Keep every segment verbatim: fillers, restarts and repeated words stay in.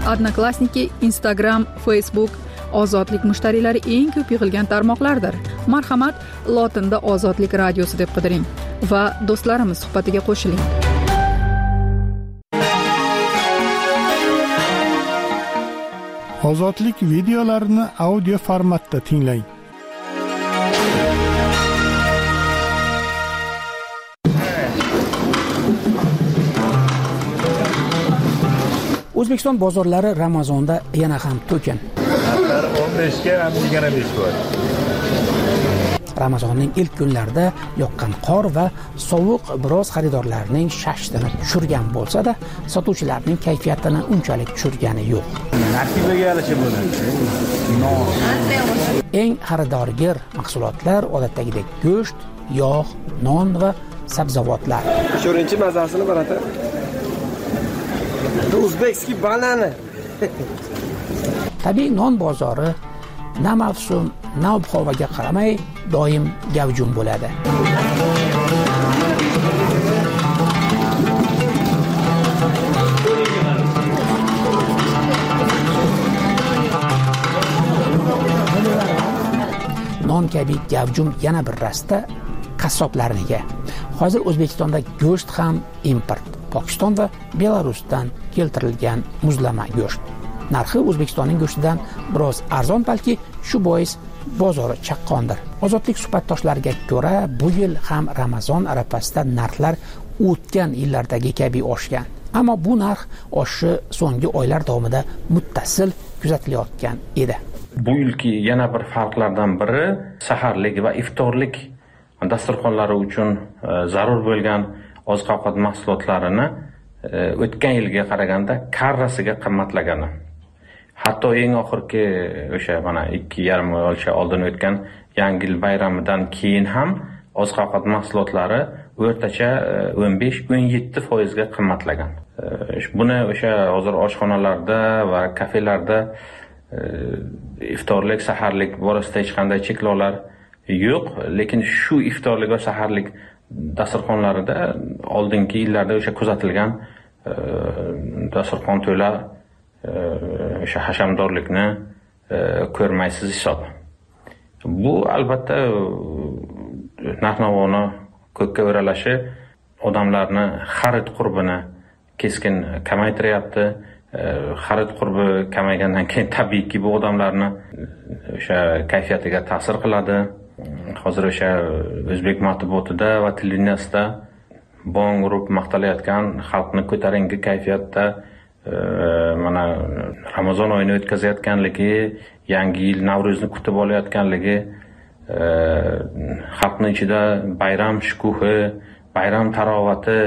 Odnoklassniki, Instagram, Facebook ozodlik mushtariylari eng ko'p yig'ilgan tarmoqlardir. Marhamat, lotinda ozodlik radiosi deb qidiring va do'stlarimiz suhbatiga qo'shiling. Ozodlik videolarini audio formatda tinglang. O'zbekiston bozorlari Ramazonda yana ham to'kin. o'n besh ga ham yigirma besh bor. Ramazonning ilk kunlarida yoqqan qor va sovuq biroz xaridorlarning shashtini tushirgan bo'lsa-da, sotuvchilarning kayfiyatini unchalik tushirgani yo'q. Narxiga yarasha bo'ladi. Eng xaridorgir mahsulotlar odatdagidek go'sht, yog', non va sabzavotlar. Sho'rinchi mazasini barata. O'zbekskiy banana. Tabiiy non bozori na mavsum, na ob-havoga qaramay doim gavjum bo'ladi. Non kabi gavjum yana bir rasta qassoblarniga. Hozir O'zbekistonda go'sht ham import. Pokiston va Belarusdan keltirilgan muzlama go'sht. Narxi O'zbekistonning go'shtidan biroz arzon, balki shu bois bozori chaqqondir. Ozodlik suhbatdoshlariga ko'ra, bu yil ham Ramazon arafasida narxlar o'tgan yillardagi kabi oshgan. Ammo bu narx oshishi so'nggi oylar davomida muttasil kuzatilayotgan edi. Bu yilki yana bir farqlardan biri saharlik va iftorlik dasturxonlari uchun zarur bo'lgan oziq-ovqat mahsulotlarini o'tgan yilga qaraganda karrasiga qimmatlagani. Hatto eng oxirgi o'sha mana ikki yarim oycha oldin o'tgan Yangi yil bayramidan keyin ham oziq-ovqat mahsulotlari o'rtacha o'n besh o'n yetti foiz ga qimmatlagan. Buni o'sha hozir oshxonalarda va kafelarda iftorlik, saharlik borasida hech qanday cheklovlar yo'q, lekin shu iftorlik va saharlik dasturxonlarida oldingi yillarda o'sha kuzatilgan dasturxon to'la o'sha hashamdorlikni ko'rmaysiz hisob. Bu albatta narx-navoni ko'kka o'ralashi odamlarni xarid qurbini keskin kamaytiryapti. Xarid qurbi kamaygandan keyin tabiiyki bu odamlarni o'sha kayfiyatiga ta'sir qiladi. Hozir o'sha o'zbek matbuotida va televideniyasida bong urib maqtalayotgan xalqni ko'tarinki kayfiyatda mana Ramazon oyini o'tkazayotganligi, yangi yil Navro'zni kutib olayotganligi, xalqning ichida bayram shukuhi, bayram tarovati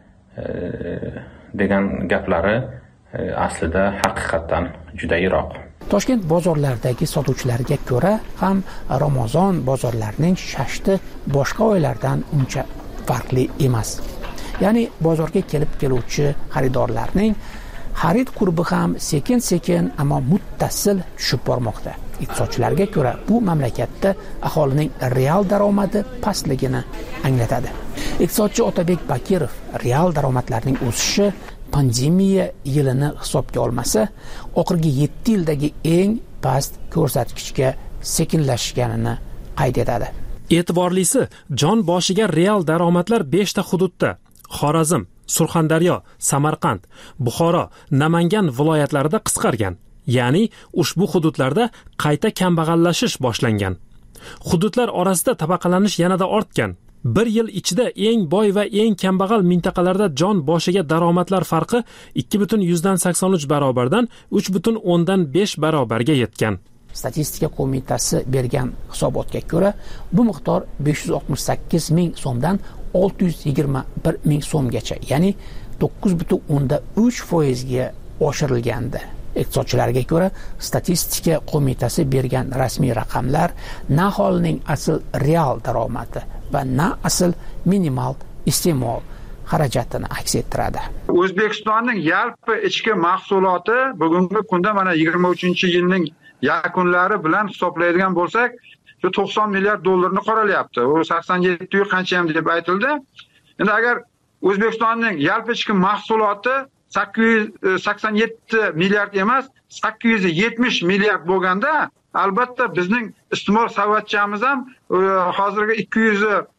degan gaplari aslida haqiqatdan juda yiroq. Toshkent bozorlaridagi sotuvchilarga ko'ra ham Ramazon bozorlarining shashti boshqa oylardan uncha farqli emas. Ya'ni bozorga kelib keluvchi xaridorlarning xarid qurbi ham sekin-sekin ammo muttasil tushib bormoqda. Iqtisodchilarga ko'ra bu mamlakatda aholining real daromadi pastligini anglatadi. Iqtisodchi Otabek Bakirov real daromadlarning o'sishi pandemiya yilini hisobga olmasa, oxirgi yetti yildagi eng past ko'rsatkichga sekinlashganini qayd etadi. E'tiborlisi, jon boshiga real daromadlar besh ta hududda: Xorazm, Surxondaryo, Samarqand, Buxoro, Namangan viloyatlarida qisqargan. Ya'ni ushbu hududlarda qayta kambag'allashish boshlangan. Hududlar orasida tabaqalanish yanada ortgan. Bir yil ichida eng boy va eng kambag'al mintaqalarda jon boshiga daromadlar farqi ikki butun yuzdan sakson uch barobardan uch butun o'ndan besh barobarga yetgan. Statistika qo'mitasi bergan hisobotga ko'ra, bu miqdor besh yuz oltmish sakkiz ming so'mdan olti yuz yigirma bir ming so'mgacha, ya'ni to'qqiz butun o'ndan uch foiz ga oshirilgandi. Iqtisodchilarga ko'ra, statistika qo'mitasi bergan rasmiy raqamlar na aholining asl real daromadi va na asl minimal iste'mol xarajatini aks ettiradi. O'zbekistonning yalpi ichki mahsuloti bugungi kunda mana yigirma uchinchi yilning yakunlari bilan hisoblaydigan bo'lsak, shu to'qson milliard dollarni qoralayapti. U sakson yetti qancha ham deb aytildi. Endi agar O'zbekistonning yalpi ichki mahsuloti sakkiz yuz sakson yetti milliard emas, sakkiz yuz yetmish milliard bo'lganda, albatta bizning iste'mol savatchamiz ham hozirgi ikki yuz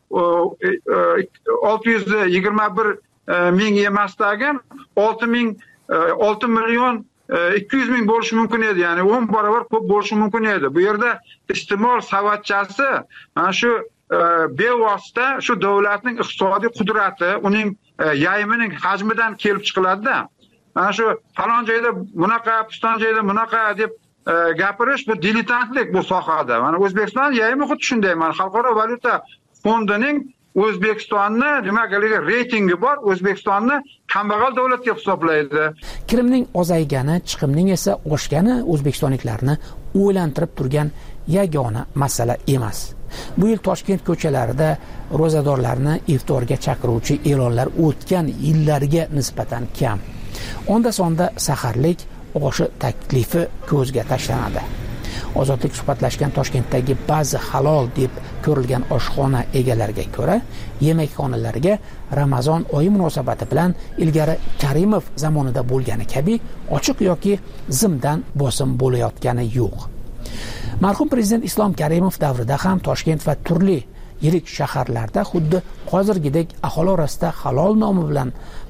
olti yuz yigirma bir ming emasdagi olti ming olti million ikki yuz ming bo'lishi mumkin edi. Ya'ni o'n barobar ko'p bo'lishi mumkin edi. Bu yerda iste'mol savatchasi mana shu bevosita shu davlatning iqtisodiy qudrati, uning yayimining hajmidan kelib chiqiladi-da. Mana shu falon joyda bunaqa, piston joyda bunaqa deb gapirish bu diletantlik bu sohada. Mana O'zbekiston yayimi xuddi shunday. Mana Xalqaro valyuta fondining O'zbekistonni nimagaligi reytingi bor, O'zbekistonni kambag'al davlat deb hisoblaydi. Kirimning ozaygani, chiqimning esa oshgani o'zbekistonliklarni o'ylantirib turgan yagona masala emas. Bu yil Toshkent ko'chalarida ro'zadorlarni iftorga chaqiruvchi e'lonlar o'tgan yillarga nisbatan kam. Onda sonda saharlik oshi taklifi ko'zga tashlanadi. Ozodlik suhbatlashgan Toshkentdagi ba'zi halol deb ko'rilgan oshxona egalariga ko'ra, yemekxonalarga Ramazon oyi munosabati bilan ilgari Karimov zamonida bo'lgani kabi ochiq yoki zimdan bosim bo'layotgani yo'q. Marhum prezident Islom Karimov davrida ham Toshkent va turli yirik shaharlarda xuddi hozirgidek aholi orasida halol nomi bilan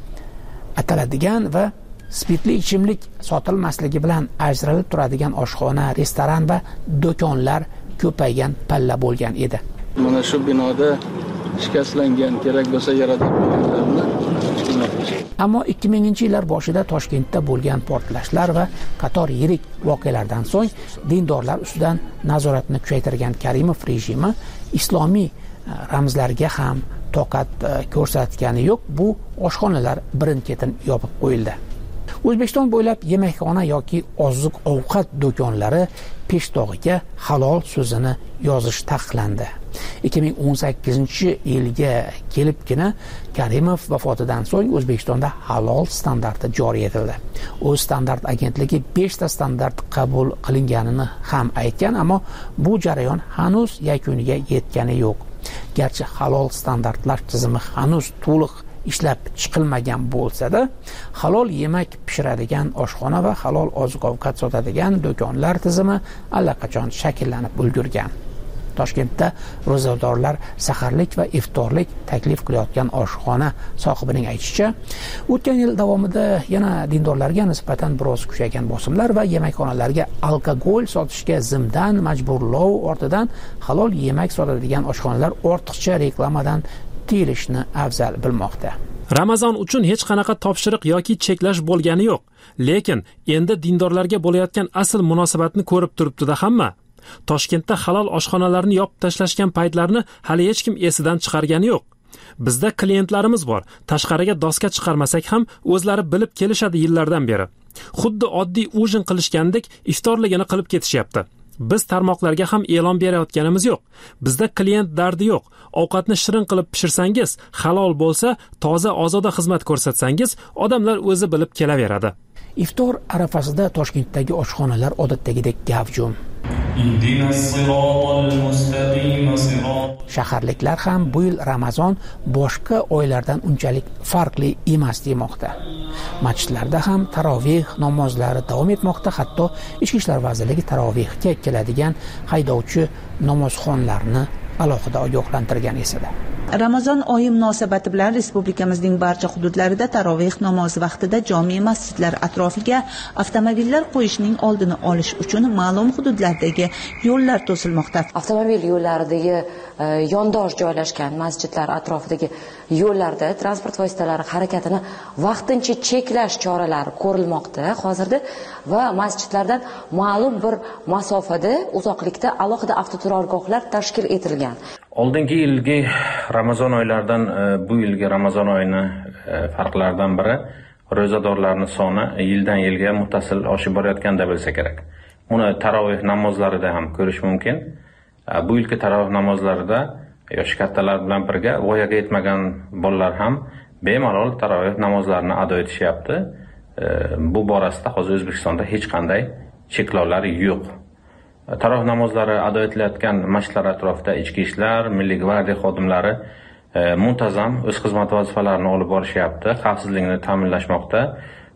ataladigan va spirtli ichimlik sotilmasligi bilan ajralib turadigan oshxona, restoran va do'konlar ko'paygan palla bo'lgan edi. Mana shu binoda shikastlangan, kerak bo'lsa yaratadiganlarni. Ammo ikki minginchi yillar boshida Toshkentda bo'lgan portlashlar va qator yirik voqealardan so'ng dindorlar ustidan nazoratni kuchaytirgan Karimov rejimi islomiy ramzlarga ham toqat ko'rsatgani yo'q. Bu oshxonalar birin-ketin yopib qo'yildi. O'zbekiston bo'ylab yemekxona yoki oziq-ovqat do'konlari peshto'g'iga halol so'zini yozish taqiqlandi. ikki ming o'n sakkizinchi yilga kelibgina Karimov vafotidan so'ng O'zbekistonda halol standarti joriy etildi. O'z standart agentligi besh ta standart qabul qilinganini ham aytgan, ammo bu jarayon hanuz yakuniga yetgani yo'q. Garchi halol standartlar tizimi hanuz to'liq ishlab chiqilmagan bo'lsa-da, halol yemak pishiradigan oshxona va halol oziq-ovqat sotadigan do'konlar tizimi allaqachon shakllanib ulgurgan. Toshkentda ro'zadorlar saharlik va iftorlik taklif qilayotgan oshxona sohibining aytishicha, o'tgan yil davomida yana dindorlarga nisbatan biroz kuchaygan bosimlar va yemakxonalarga alkogol sotishga zimdan majburlov ortidan halol yemak sotadigan oshxonalar ortiqcha reklamadan tiyilishni afzal bilmoqda. Ramazon uchun hech qanaqa topshiriq yoki cheklash bo'lgani yo'q, lekin endi dindorlarga bo'layotgan asl munosabatni ko'rib turibdi-da hamma. Toshkentda halol oshxonalarni yopib tashlashgan paytlarni hali hech kim esidan chiqargani yo'q. Bizda klientlarimiz bor. Tashqariga doska chiqarmasak ham o'zlari bilib kelishadi yillardan beri. Xuddi oddiy ujin qilishgandek iftorligini qilib ketishyapti. Biz tarmoqlarga ham e'lon berayotganimiz yo'q. Bizda klient dardi yo'q. Ovqatni shirin qilib pishirsangiz, halol bo'lsa, toza ozoda xizmat ko'rsatsangiz, odamlar o'zi bilib kelaveradi. Iftor arafasida Toshkentdagi oshxonalar odatdagidek gavjum. Shaharliklar ham bu yil Ramazon boshqa oylardan unchalik farqli emas demoqda. Masjidlarda ham taroveh namozlari davom etmoqda, hatto Ichki ishlar vazirligi tarovehga keladigan haydovchi namozxonlarni alohida ogohlantirgan esa-da. Ramazon oyi munosabati bilan respublikamizning barcha hududlarida taroveh namozi vaqtida jome masjidlar atrofiga avtomobillar qo'yishning oldini olish uchun ma'lum hududlardagi yo'llar to'silmoqda. Avtomobil yo'llaridagi yondosh joylashgan masjidlar atrofidagi yo'llarda transport vositalari harakatini vaqtincha cheklash choralari ko'rilmoqda hozirda va masjidlardan ma'lum bir masofada, uzoqlikda alohida avtoturargohlar tashkil etilgan. Oldingi yilgi Ramazon oylaridan bu yilgi Ramazon oyini farqlaridan biri ro'zadorlarning soni yildan yilga muttasil oshib borayotganda bo'lsa kerak. Buni taroveh namozlarida ham ko'rish mumkin. Bu yilgi taroveh namozlarida yoshi kattalar bilan birga voyaga yetmagan bolalar ham bemalol taroveh namozlarini ado etishyapti. Bu borasida hozir O'zbekistonda hech qanday cheklovlar yo'q. Taroveh namozlari ado etilayotgan masjidlar atrofida ichki ishlar, Milliy gvardiya xodimlari muntazam o'z xizmat vazifalarini olib borishyapti, xavfsizlikni ta'minlashmoqda.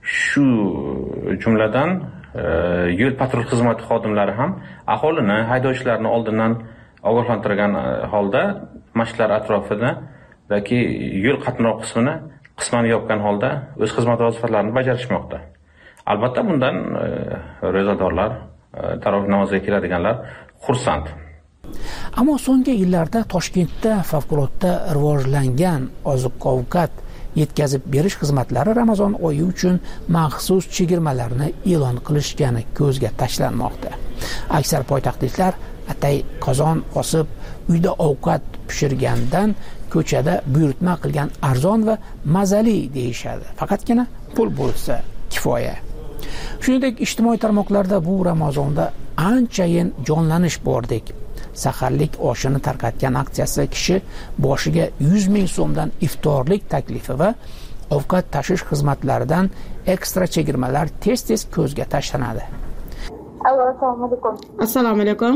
shu jumladan yo'l patrul xizmati xodimlari ham aholini, haydovchilarni oldindan ogohlantirgan holda mashitlar atrofida yoki yo'l qatnov qismini qisman yopgan holda o'z xizmat vazifalarini bajarishmoqda. Albatta bundan ro'zadorlar, taroveh namoziga keladiganlar xursand. Ammo so'nggi yillarda Toshkentda favqulodda rivojlangan oziq-ovqat yetkazib berish xizmatlari Ramazon oyi uchun maxsus chegirmalarni e'lon qilishgani ko'zga tashlanmoqda. Aksar poytaxtliklar atay qozon osib, uyda ovqat pishirgandan ko'chada buyurtma qilgan arzon va mazali deyishadi. Faqatgina pul bo'lsa kifoya. Shuningdek, ijtimoiy tarmoqlarda bu Ramazonda anchayin jonlanish bordek. Saharlik oshini tarqatgan aksiyasi kishi boshiga yuz ming so'mdan iftorlik taklifi va ovqat tashish xizmatlaridan ekstra chegirmalar tez-tez ko'zga tashlanadi. Assalomu alaykum. Assalomu alaykum.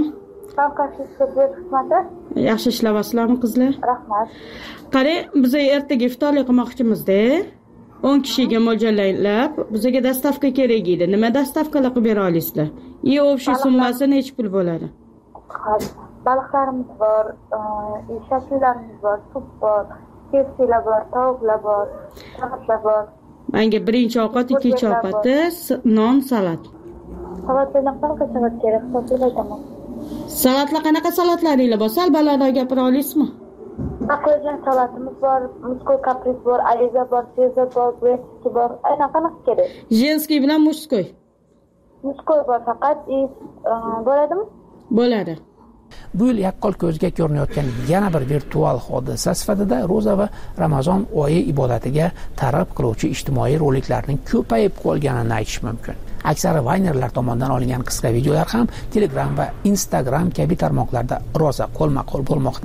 xizmati? Yaxshi ishlayapsizlarmi qizlar? Rahmat. Qani, biz ertaga iftorlik qilmoqchimizda. o'n kishiga mo'ljallab, bizga dastavka kerak edi. Nima dastavkalar qilib bera olasizlar? И общий summasi necha pul bo'ladi? Baliqlarimiz bor, shakllarimiz bor, sup bor, kefsilar bor, tovuqlar bor, salatlar bor. Menga birinchi ovqat, ikkinchi ovqati non, salat. Salatlardan qanaqa salat kerak? Hisoblayman. Salatlar qanaqa salatlaringlar bor? Sal balandroq gapira olasizmi? Baqlajon salatimiz bor, muskoy kapris bor, aliza bor, sezar bor, breski bor. Aynan qanaqa kerak? Jenskiy bilan muskoy. Muskoy bor faqat, bo'ladimi? Bo'ladi. Bu yil yaqqol ko'zga ko'rinayotgan yana bir virtual hodisa sifatida ro'za va Ramazon oyi ibodatiga targ'ib qiluvchi ijtimoiy roliklarning ko'payib qolganini aytish mumkin. Aksari vaynerlar tomonidan olingan qisqa videolar ham Telegram va Instagram kabi tarmoqlarda rosa qo'lma-qo'l bo'lmoqda.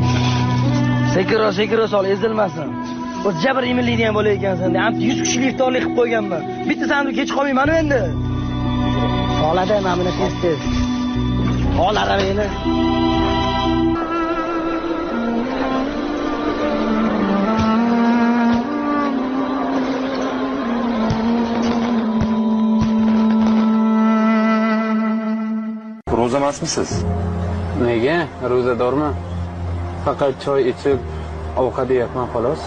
Sekiro, sekiro sol ezilmasin. O jabr imillikni ham bo'lar ekansan. Ham yuz kishilik iftorlik qilib qo'yganman. Bitta sanduq kech qolmayman endi. Solada mana buni tez-tez. Ol aravani. Ro'za emasmisiz? Nega? Ro'zadorman. Faqat choy ichib, ovqat yeyapman xolos.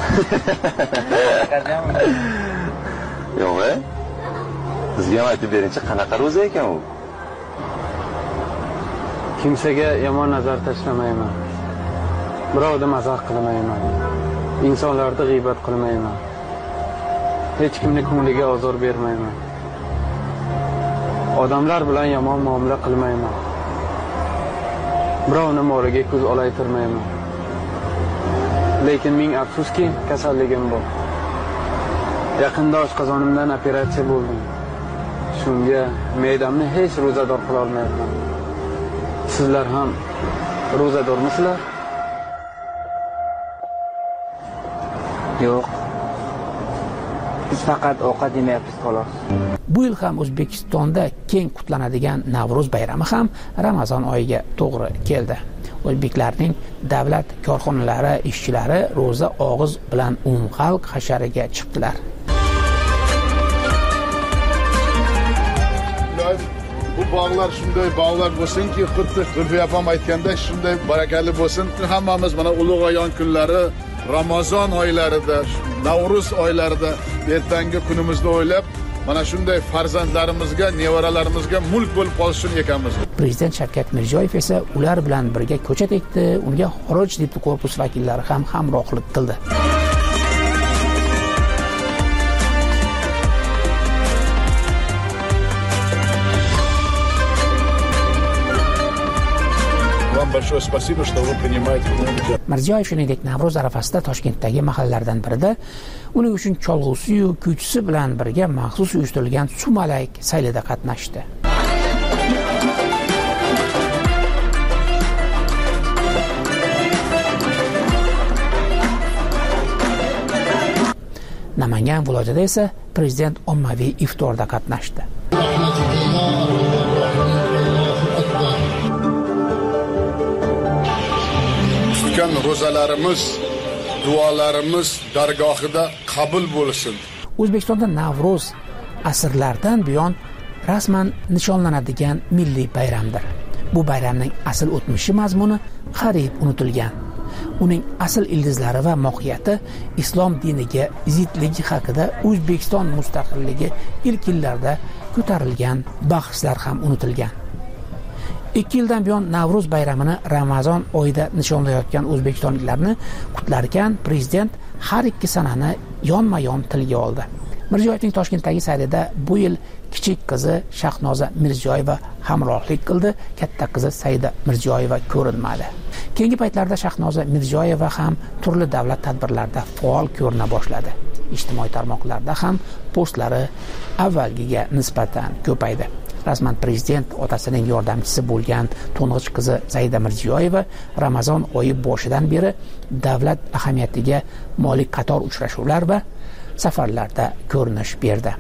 Yo'q-e? Bizga ham aytib beringchi, qanaqa ro'za ekan u? Kimsaga yomon nazar tashlamayman. Birovni mazax qilmayman. Insonlarni g'iybat qilmayman. Hech kimning ko'ngliga ozor bermayman. Odamlar bilan yomon muomala qilmayman. Birovni moliga ko'z olaytirmayman. Lekin ming afsuski, kasalligim bor. Yaqinda oshqozonimdan operatsiya bo'ldim. Shunga me'damni hech ro'zador qila olmayapman. Sizlar ham ro'zadormisizlar? Yo'q. Biz faqat ovqat yemayapmiz xolos. Bu yil ham O'zbekistonda keng qutlanadigan Navro'z bayrami ham Ramazon oyiga to'g'ri keldi. O'zbeklarning davlat korxonalari ishchilari ro'za og'iz bilan umumxalq hashariga chiqdilar. Bu bog'lar shunday bog'lar bo'lsinki, xuddi Zulfiya opam aytgandek shunday barakali bo'lsin. Hammamiz mana ulug' ayon kunlari, Ramazon oylarida, Navro'z oylarida ertangi kunimizni o'ylab, mana shunday farzandlarimizga, nevaralarimizga mulk bo'lib qolishini ekanmiz. Prezident Shavkat Mirziyoyev esa ular bilan birga ko'chat ekdi, unga xorij diplomatik korpus vakillari ham hamrohlik qildi. Большое спасибо, что вы принимаете. Mirziyoyev shuningdek Navro'z arafasida Toshkentdagi mahallalardan birida uning uchun cholg'usi-yu kuychisi bilan birga maxsus uyushtirilgan sumalak saylida qatnashdi. Namangan viloyatida esa prezident ommaviy iftorda qatnashdi. Ro'zalarimiz, duolarimiz dargohida qabul bo'lsin. O'zbekistonda Navro'z asrlardan buyon rasman nishonlanadigan milliy bayramdir. Bu bayramning asl o'tmishi mazmuni qariyb unutilgan. Uning asl ildizlari va mohiyati islom diniga zidligi haqida O'zbekiston mustaqilligi ilk yillarda ko'tarilgan bahslar ham unutilgan. ikki yildan buyon Navro'z bayramini Ramazon oyida nishonlayotgan o'zbekistonliklarni qutlarkan prezident har ikki sanani yonma-yon tilga oldi. Mirziyoyevning Toshkentdagi sayrida bu yil kichik qizi Shahnoza Mirziyoyeva hamrohlik qildi, katta qizi Saida Mirziyoyeva ko'rinmadi. Keyingi paytlarda Shahnoza Mirziyoyeva ham turli davlat tadbirlarida faol ko'rina boshladi. Ijtimoiy tarmoqlarda ham postlari avvalgiga nisbatan ko'paydi. Rasman prezident otasining yordamchisi bo'lgan to'ng'ich qizi Saida Mirziyoyeva Ramazon oyi boshidan beri davlat ahamiyatiga molik qator uchrashuvlar va safarlarda ko'rinish berdi.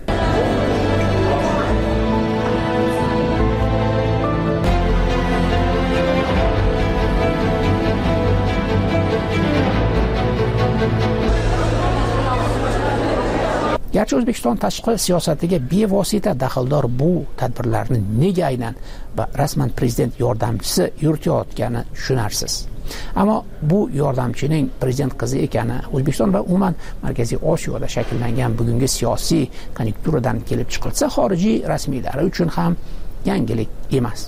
Garchi O'zbekiston tashqi siyosatiga bevosita daxldor bu tadbirlarni nega aynan va rasman prezident yordamchisi yuritayotgani tushunarsiz. Ammo bu yordamchining prezident qizi ekani O'zbekiston va umuman Markaziy Osiyoda shakllangan bugungi siyosiy konjunkturadan kelib chiqilsa, xorijiy rasmiylari uchun ham yangilik emas.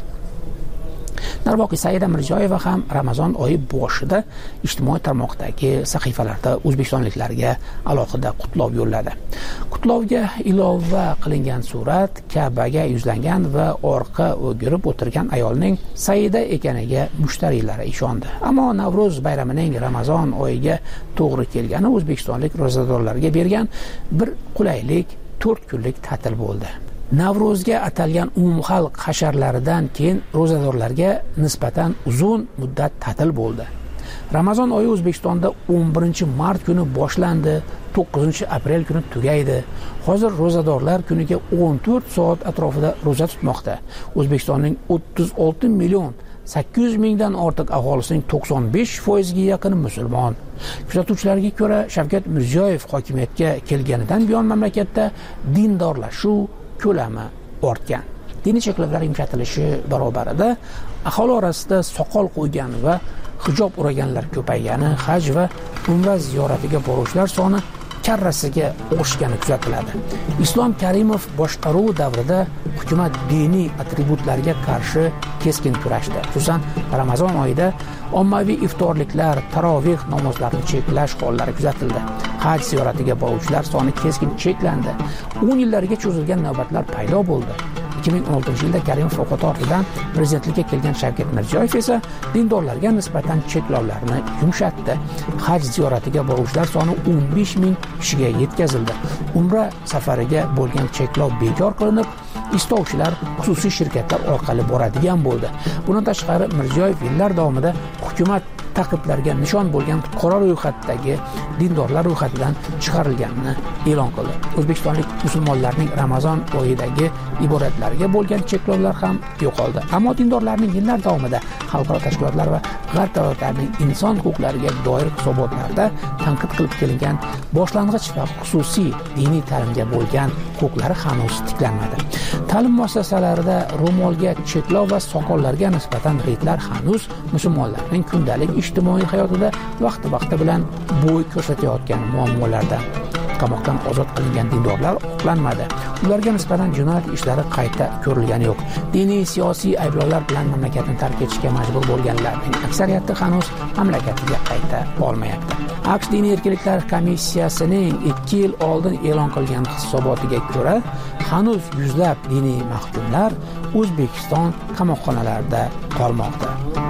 Darvoqe Saida Mirziyoyeva ham Ramazon oyi boshida ijtimoiy tarmoqdagi sahifalarda o'zbekistonliklarga alohida qutlov yo'lladi. Qutlovga ilova qilingan surat Ka'baga yuzlangan va orqa o'girib o'tirgan ayolning Saida ekaniga mushtariylari ishondi. Ammo Navro'z bayramining Ramazon oyiga to'g'ri kelgani o'zbekistonlik ro'zadorlarga bergan bir qulaylik to'rt kunlik ta'til bo'ldi. Navro'zga atalgan umumxalq hasharlaridan keyin ro'zadorlarga nisbatan uzun muddat ta'til bo'ldi. Ramazon oyi O'zbekistonda o'n birinchi mart kuni boshlandi, to'qqizinchi aprel kuni tugaydi. Hozir ro'zadorlar kuniga o'n to'rt soat atrofida ro'za tutmoqda. O'zbekistonning o'ttiz olti million sakkiz yuz mingdan ortiq aholisining to'qson besh foiziga yaqini musulmon. Kuzatuvchilarga ko'ra, Shavkat Mirziyoyev hokimiyatga kelganidan buyon mamlakatda dindorlashuv ko'lami ortgan. Diniy cheklovlar yumshatilishi barobarida aholi orasida soqol qo'ygan va hijob o'raganlar ko'paygani, haj va umra ziyoratiga boruvchilar soni karrasiga oshgani kuzatiladi. Islom Karimov boshqaruvi davrida hukumat diniy atributlarga qarshi keskin kurashdi. Xususan, Ramazon oyida ommaviy iftorliklar, taroveh namozlarini cheklash hollari kuzatildi. Haj ziyoratiga boruvchilar soni keskin cheklandi. o'n yillarga cho'zilgan navbatlar paydo bo'ldi. ikki ming o'n oltinchi yilda Karimov vafoti ortidan prezidentlikka kelgan Shavkat Mirziyoyev esa dindorlarga nisbatan cheklovlarni yumshatdi. Haj ziyoratiga boruvchilar soni o'n besh ming kishiga yetkazildi. Umra safariga bo'lgan cheklov bekor qilinib, istovchilar xususiy shirkatlar orqali boradigan bo'ldi. Bundan tashqari Mirziyoyev yillar davomida hukumat taqiblarga nishon bo'lgan qora ro'yxatdagi dindorlar ro'yxatidan chiqarilganini e'lon qildi. O'zbekistonlik musulmonlarning Ramazon oyidagi ibodatlarga bo'lgan cheklovlar ham yo'qoldi. Ammo dindorlarning yillar davomida xalqaro tashkilotlar va g'arb davlatlarining inson huquqlariga doir hisobotlarda tanqid qilib kelingan boshlang'ich va xususiy diniy ta'limga bo'lgan huquqlari hanuz tiklanmadi. Ta'lim muassasalarida ro'molga cheklov va soqollarga nisbatan reydlar hanuz musulmonlarning kundalik ijtimoiy hayotida vaqti-vaqti bilan bo'y ko'rsatayotgan muammolardan. Qamoqdan ozod qilingan dindorlar oqlanmadi. Ularga nisbatan jinoyat ishlari qayta ko'rilgani yo'q. Diniy siyosiy ayblovlar bilan mamlakatni tark etishga majbur bo'lganlarning aksariyati hanuz mamlakatiga qayta olmayapti. AQSh Diniy erkinliklar komissiyasining ikki yil oldin e'lon qilgan hisobotiga ko'ra, hanuz yuzlab diniy mahkumlar O'zbekiston qamoqxonalarida qolmoqda.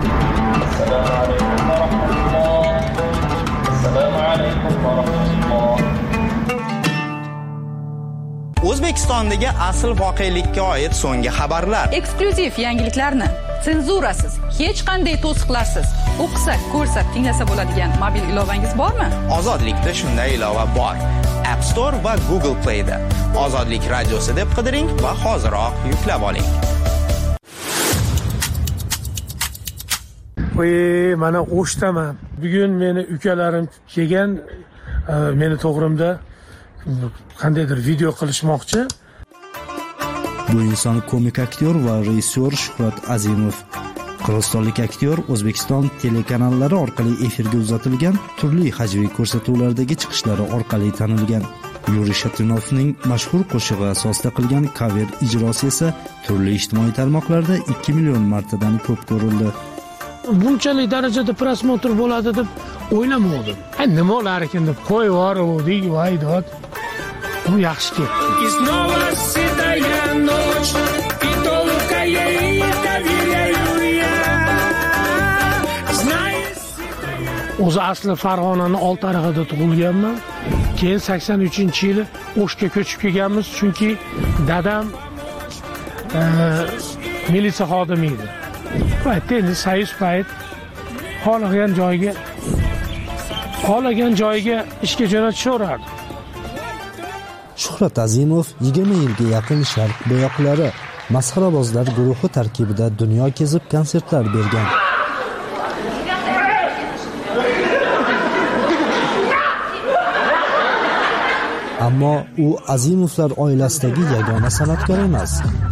O'zbekistondagi asl voqelikka oid so'nggi xabarlar, eksklyuziv yangiliklarni senzurasiz, hech qanday to'siqlarsiz o'qisa, ko'rsa, tinglasa bo'ladigan mobil ilovangiz bormi? Ozodlikda shunday ilova bor. App Store va Google Play da Ozodlik radiosi deb qidiring va hoziroq yuklab oling. Voy, mana o'shtaman. Bugun meni ukalarim kelgan, meni to'g'rimda qandaydir video qilishmoqchi. Bu inson komik aktyor va rejissyor Shuhrat Azimov. Qirg'izistonlik aktyor O'zbekiston telekanallari orqali efirga uzatilgan turli hajviy ko'rsatuvlardagi chiqishlari orqali tanilgan. Yuriy Shatunovning mashhur qo'shig'i asosida qilgan cover ijrosi esa turli ijtimoiy tarmoqlarda ikki million martadan ko'p ko'rildi. Bunchalik darajada prosmotr bo'ladi deb o'ylamadim. Ha, nima olar ekan deb qo'yib yubordik, voy dod. Bu yaxshi ketdi. O'zi asli Farg'onaning Oltiarig'ida tug'ilganman. Keyin sakson uchinchi yili O'shga ko'chib kelganmiz, chunki dadam e, militsiya xodimi edi. Paytda endi soyuz payt xohlagan joyga xohlagan joyga ishga jo'natishaverardi. Shuhrat Azimov yigirma yilga yaqin Sharq bo'yoqlari masxarabozlar guruhi tarkibida dunyo kezib konsertlar bergan. Ammo u Azimovlar oilasidagi yagona san'atkor emas.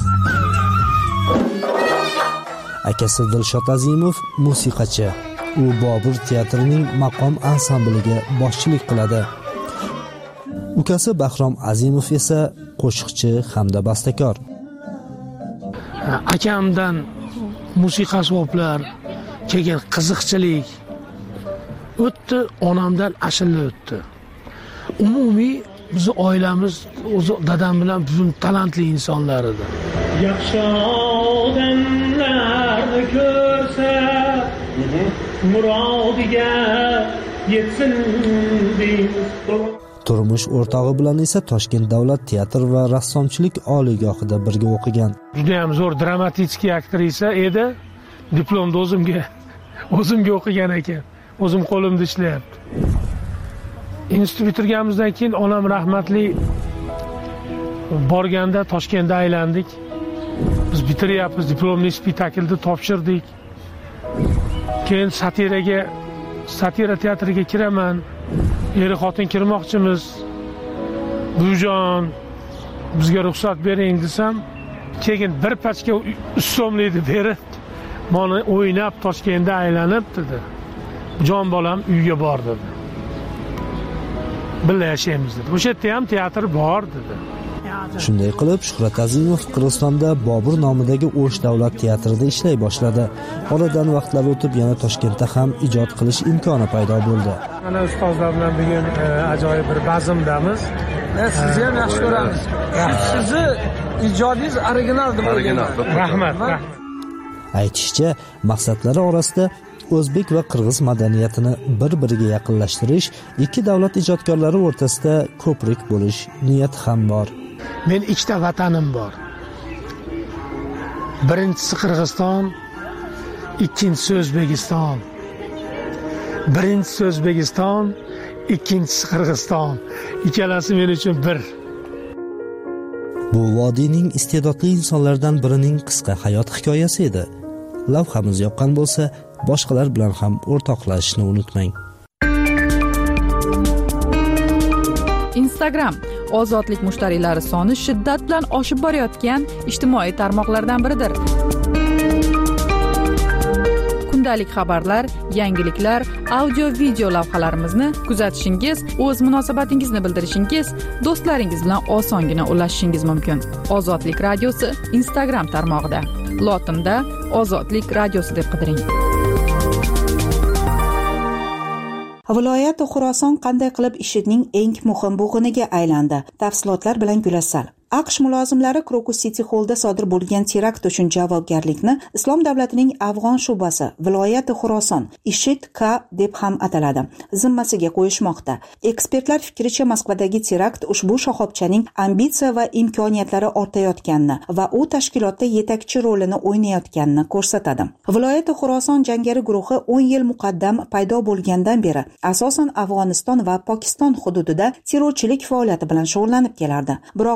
Akasi Dilshod Azimov musiqachi. U Bobur teatrining maqom ansambliga boshchilik qiladi. Ukasi Bahrom Azimov esa qo'shiqchi hamda bastakor. Akamdan musiqa asboblar, keyin qiziqchilik o'tdi, onamdan ashula o'tdi. Umumiy bizni oilamiz o'zi dadam bilan butun talantli insonlar edi. Yaxshi odamlarni ko'rsa, murodiga yetsin deymiz. Turmush o'rtog'i bilan esa Toshkent davlat teatr va rassomchilik oliygohida birga o'qigan. Juda ham zo'r dramaturgiya aktrisa edi. Diplomni o'zimga o'zimga o'qigan ekan. O'zim qo'limda ishlayapti. Institut bitirganimizdan keyin onam rahmatli borganda Toshkentda aylandik. Biz bitiryapmiz, diplomli spektaklni topshirdik. Keyin satiraga, satira teatriga kiraman. Eri xotin kirmoqchimiz. Bujon, bizga ruxsat bering desam, keyin bir pachka so'mlikni berib, "Mana o'ynab Toshkentda aylanib" dedi. "Jon bolam uyga bor" dedi. "Birga yashaymiz" dedi. O'sha yerda ham teatr bor dedi. Shunday qilib Shuhrat Azimov Qirg'izistonda Bobur nomidagi O'sh davlat teatrida ishlay boshladi. Oradan vaqtlar o'tib yana Toshkentda ham ijod qilish imkoni paydo bo'ldi. Mana ustozlar bilan bugun ajoyib bir bazmdamiz. Sizni ham yaxshi ko'ramiz. Sizni ijodingiz original deb o'ylayman. Rahmat. Aytishcha, maqsadlari orasida o'zbek va qirg'iz madaniyatini bir-biriga yaqinlashtirish, ikki davlat ijodkorlari o'rtasida ko'prik bo'lish niyati ham bor. Men ikkita vatanim bor. Birinchisi Qirg'iziston, ikkinchisi O'zbekiston. Birinchisi O'zbekiston, ikkinchisi Qirg'iziston. Ikkalasi men uchun bir. Bu vodiyning iste'dodli insonlardan birining qisqa hayot hikoyasi edi. Lavhamiz yoqqan bo'lsa, boshqalar bilan ham o'rtoqlashishni unutmang. Instagram ozodlik mushtariylari soni shiddat bilan oshib borayotgan ijtimoiy tarmoqlardan biridir. Kundalik xabarlar, yangiliklar, audio-video lavhalarimizni kuzatishingiz, o'z munosabatingizni bildirishingiz, do'stlaringiz bilan osongina ulashishingiz mumkin. Ozodlik radiosi Instagram tarmog'ida. Lotinda Ozodlik radiosi deb qidiring. Viloyat Xuroson qanday qilib IShIDning eng muhim bo'g'iniga aylandi? Tafsilotlar bilan Gulassal. AQSh mulozimlari Crocus City Hallda sodir bo'lgan terakt uchun javobgarlikni Islom davlatining Afg'on shubasi viloyati Xuroson IShID K deb ham ataladi zimmasiga qo'yishmoqda. Ekspertlar fikricha Moskvadagi terakt ushbu shoxobchaning ambitsiya va imkoniyatlari ortayotganini va u tashkilotda yetakchi rolini o'ynayotganini ko'rsatadi. Viloyati Xuroson jangari guruhi o'n yil muqaddam paydo bo'lgandan beri asosan Afg'oniston va Pokiston hududida terrorchilik faoliyati bilan shug'ullanib kelardi. Biroq hozir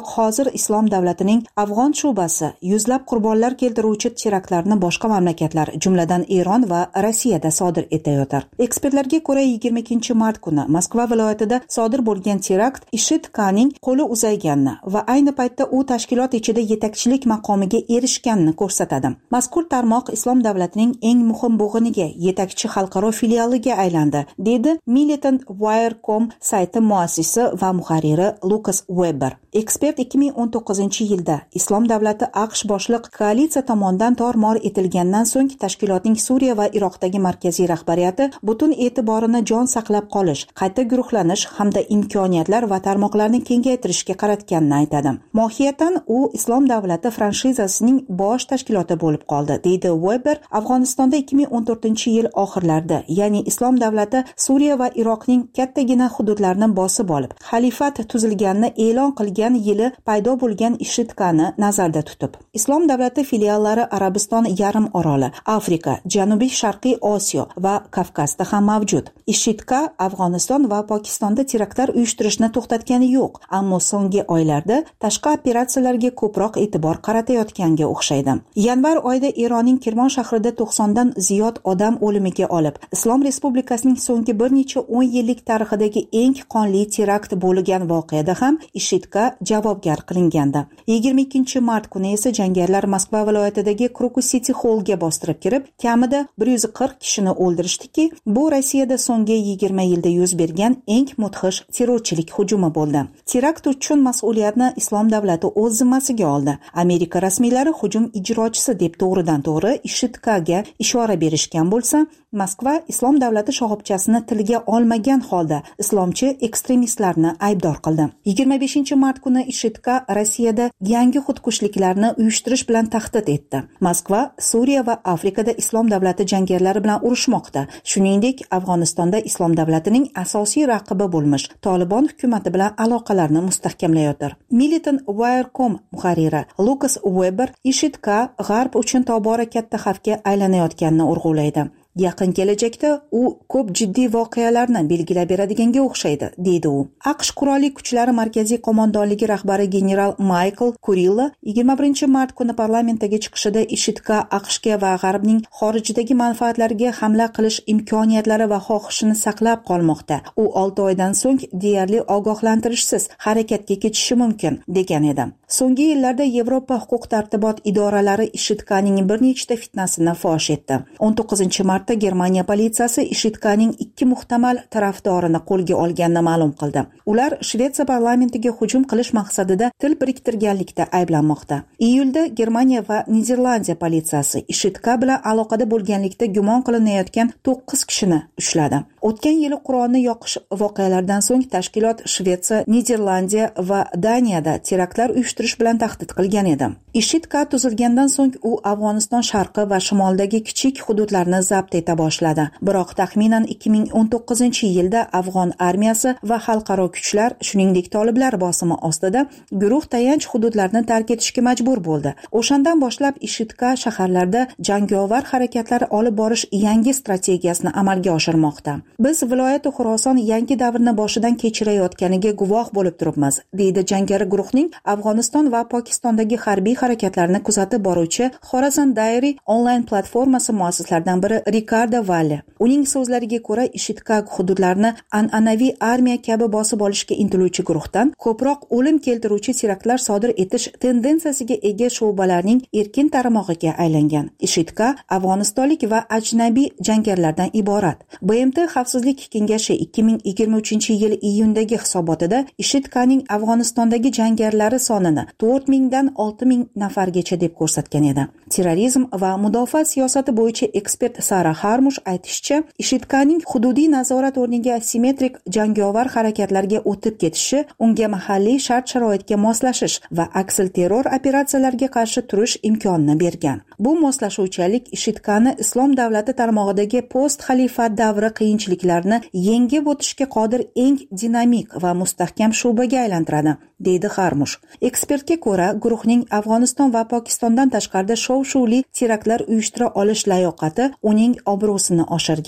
Hozir Islom davlatining Afg'on shubasi yuzlab qurbonlar keltiruvchi teraktlarni boshqa mamlakatlar, jumladan Eron va Rossiyada sodir etayotir. Ekspertlarga ko'ra, yigirma ikkinchi mart kuni Moskva viloyatida sodir bo'lgan terakt IShIDning qo'li uzayganini va ayni paytda u tashkilot ichida yetakchilik maqomiga erishganini ko'rsatadi. Mazkur tarmoq Islom davlatining eng muhim bo'g'iniga, yetakchi xalqaro filialiga aylandi, dedi Militant Wire dot com sayti muassisi va muharriri Lucas Weber. Ekspert ikki ming o'n to'qqizinchi yilda Islom davlati AQSh boshliq koalitsiya tomonidan tor-mor etilgandan so'ng tashkilotning Suriya va Iroqdagi markaziy rahbariyati butun e'tiborini jon saqlab qolish, qayta guruhlanish hamda imkoniyatlar va tarmoqlarni kengaytirishga qaratganini aytadi. Mohiyatan u Islom davlati franshizasining bosh tashkiloti bo'lib qoldi, deydi Weber. Afg'onistonda ikki ming o'n to'rtinchi yil oxirlarida, ya'ni Islom davlati Suriya va Iroqning kattagina hududlarini bosib olib, xalifat tuzilganini e'lon qilgan yili paydo bo'lgan IShIDni nazarda tutib, Islom davlati filiallari Arabiston yarim oroli, Afrika, Janubiy Sharqiy Osiyo va Kavkazda ham mavjud. IShID Afg'oniston va Pokistonda teraktlar uyushtirishni to'xtatgani yo'q, ammo so'nggi oylarda tashqi operatsiyalarga ko'proq e'tibor qaratayotganga o'xshaydi. Yanvar oyida Eronning Kirmon shahrida to'qsondan ziyod odam o'limiga olib, Islom Respublikasining so'nggi bir necha o'n yillik tarixidagi eng qonli terakt bo'lgan voqeada ham IShIDga javobgar qilingandi. yigirma ikkinchi mart kuni esa jangarilar Moskva viloyatidagi Crocus City Hallga bostirib kirib, kamida bir yuz qirq kishini o'ldirishdiki, bu Rossiyada so'nggi yigirma yilda yuz bergan eng mudhish terrorchilik hujumi bo'ldi. Terakt uchun mas'uliyatni Islom davlati o'z zimmasiga oldi. Amerika rasmiylari hujum ijrochisi deb to'g'ridan-to'g'ri IShIDga ishora berishgan bo'lsa, Moskva Islom davlati shoxobchasini tilga olmagan holda islomchi ekstremistlarni aybdor qildi. yigirma beshinchi mart kuni IShID Rossiyada yangi xudkushliklarni uyushtirish bilan tahdid etdi. Moskva Suriya va Afrikada Islom davlati jangarilari bilan urushmoqda. Shuningdek, Afg'onistonda Islom davlatining asosiy raqibi bo'lmish Tolibon hukumati bilan aloqalarni mustahkamlayotir. Militant Wire dot com muharriri Lucas Weber IShID g'arb uchun tobora katta xavfga aylanayotganini urg'ulaydi. Yaqin kelajakda u ko'p jiddiy voqealarni belgilab beradiganga o'xshaydi, deydi u. AQSh qurolli kuchlari markaziy qo'mondonligi rahbari general Michael Kurilla yigirma birinchi mart kuni parlamentdagi chiqishida IShIDga AQShga va g'arbning xorijdagi manfaatlariga hamla qilish imkoniyatlari va xohishini saqlab qolmoqda. U olti oydan so'ng deyarli ogohlantirishsiz harakatga ketishi mumkin, degan edi. So'nggi yillarda Yevropa huquq-tartibot idoralari IShIDning bir nechta fitnasini fosh etdi. o'n to'qqizinchi mart Germaniya politsiyasi IShIDning ikki muhtamal tarafdorini qo'lga olganini ma'lum qildi. Ular Shvetsiya parlamentiga hujum qilish maqsadida til biriktirganlikda ayblanmoqda. Iyulda Germaniya va Niderlandiya politsiyasi IShID bilan aloqada bo'lganlikda gumon qilinayotgan to'qqiz kishini ushladi. O'tgan yili Qur'onni yoqish voqealaridan so'ng tashkilot Shvetsiya, Niderlandiya va Daniyada teraktlar uyushtirish bilan tahdid qilgan edi. IShID tuzilgandan so'ng u Afg'oniston sharqi va shimolidagi kichik hududlarni zabt eta boshladi. Biroq taxminan ikki ming o'n to'qqizinchi yilda Afg'on armiyasi va xalqaro kuchlar, shuningdek toliblar bosimi ostida guruh tayanch hududlarni tark etishga majbur bo'ldi. O'shandan boshlab IShID shaharlarda jangovar harakatlar olib borish yangi strategiyasini amalga oshirmoqda. Biz viloyat Xuroson yangi davrni boshidan kechirayotganiga guvoh bo'lib turibmiz, deydi jangari guruhning Afg'oniston va Pokistondagi harbiy harakatlarni kuzatib boruvchi Khorasan Diary onlayn platformasi muassislaridan biri Ricardo Valle. Uning so'zlariga ko'ra, IShID hududlarni an'anaviy armiya kabi bosib olishga intiluvchi guruhdan ko'proq o'lim keltiruvchi teraktlar sodir etish tendensiyasiga ega sho'balarning erkin tarmog'iga aylangan. IShID afg'onistonlik va ajnabiy jangarilardan iborat. B M T Xavfsizlik kengashi ikki ming yigirma uchinchi yil iyundagi hisobotida IShIDning Afg'onistondagi jangarilari sonini to'rt mingdan olti ming nafargacha deb ko'rsatgan edi. Terrorizm va mudofaa siyosati bo'yicha ekspert Sara Harmush aytishicha, IShIDning hududiy nazorat o'rniga asimetrik jangovar harakatlarga o'tib ketishi unga mahalliy shart-sharoitga moslashish va aksil terror operatsiyalariga qarshi turish imkonini bergan. Bu moslashuvchanlik IShIDni Islom davlati tarmog'idagi post-xalifat davri qiyinchiliklarini yengib o'tishga qodir eng dinamik va mustahkam shubaga aylantiradi, deydi Harmush. Ekspertga ko'ra, guruhning Afg'oniston va Pokistondan tashqarida shov-shuvli teraktlar uyushtira olish layoqati uning obro'sini oshirgan.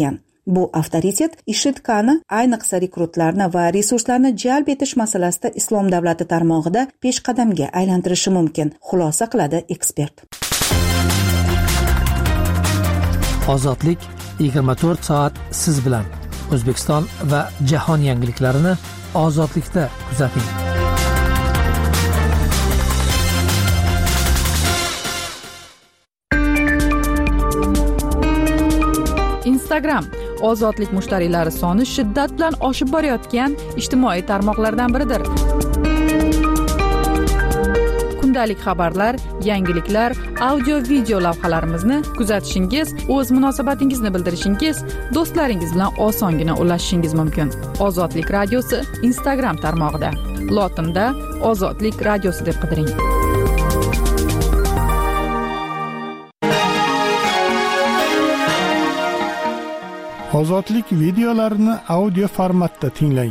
Bu avtoritet IShIDkani, ayniqsa rekrutlarni va resurslarni jalb etish masalasida Islom davlati tarmog'ida peshqadamga aylantirishi mumkin, xulosa qiladi ekspert. Ozodlik yigirma to'rt soat siz bilan. O'zbekiston va jahon yangiliklarini ozodlikda kuzating. Instagram ozodlik mushtariylari soni shiddat bilan oshib borayotgan ijtimoiy tarmoqlardan biridir. Kundalik xabarlar, yangiliklar, audio-video lavhalarimizni kuzatishingiz, o'z munosabatingizni bildirishingiz, do'stlaringiz bilan osongina ulashishingiz mumkin. Ozodlik radiosi Instagram tarmog'ida. Lotinda Ozodlik radiosi deb qidiring. Ozodlik videolarini audio formatda tinglang.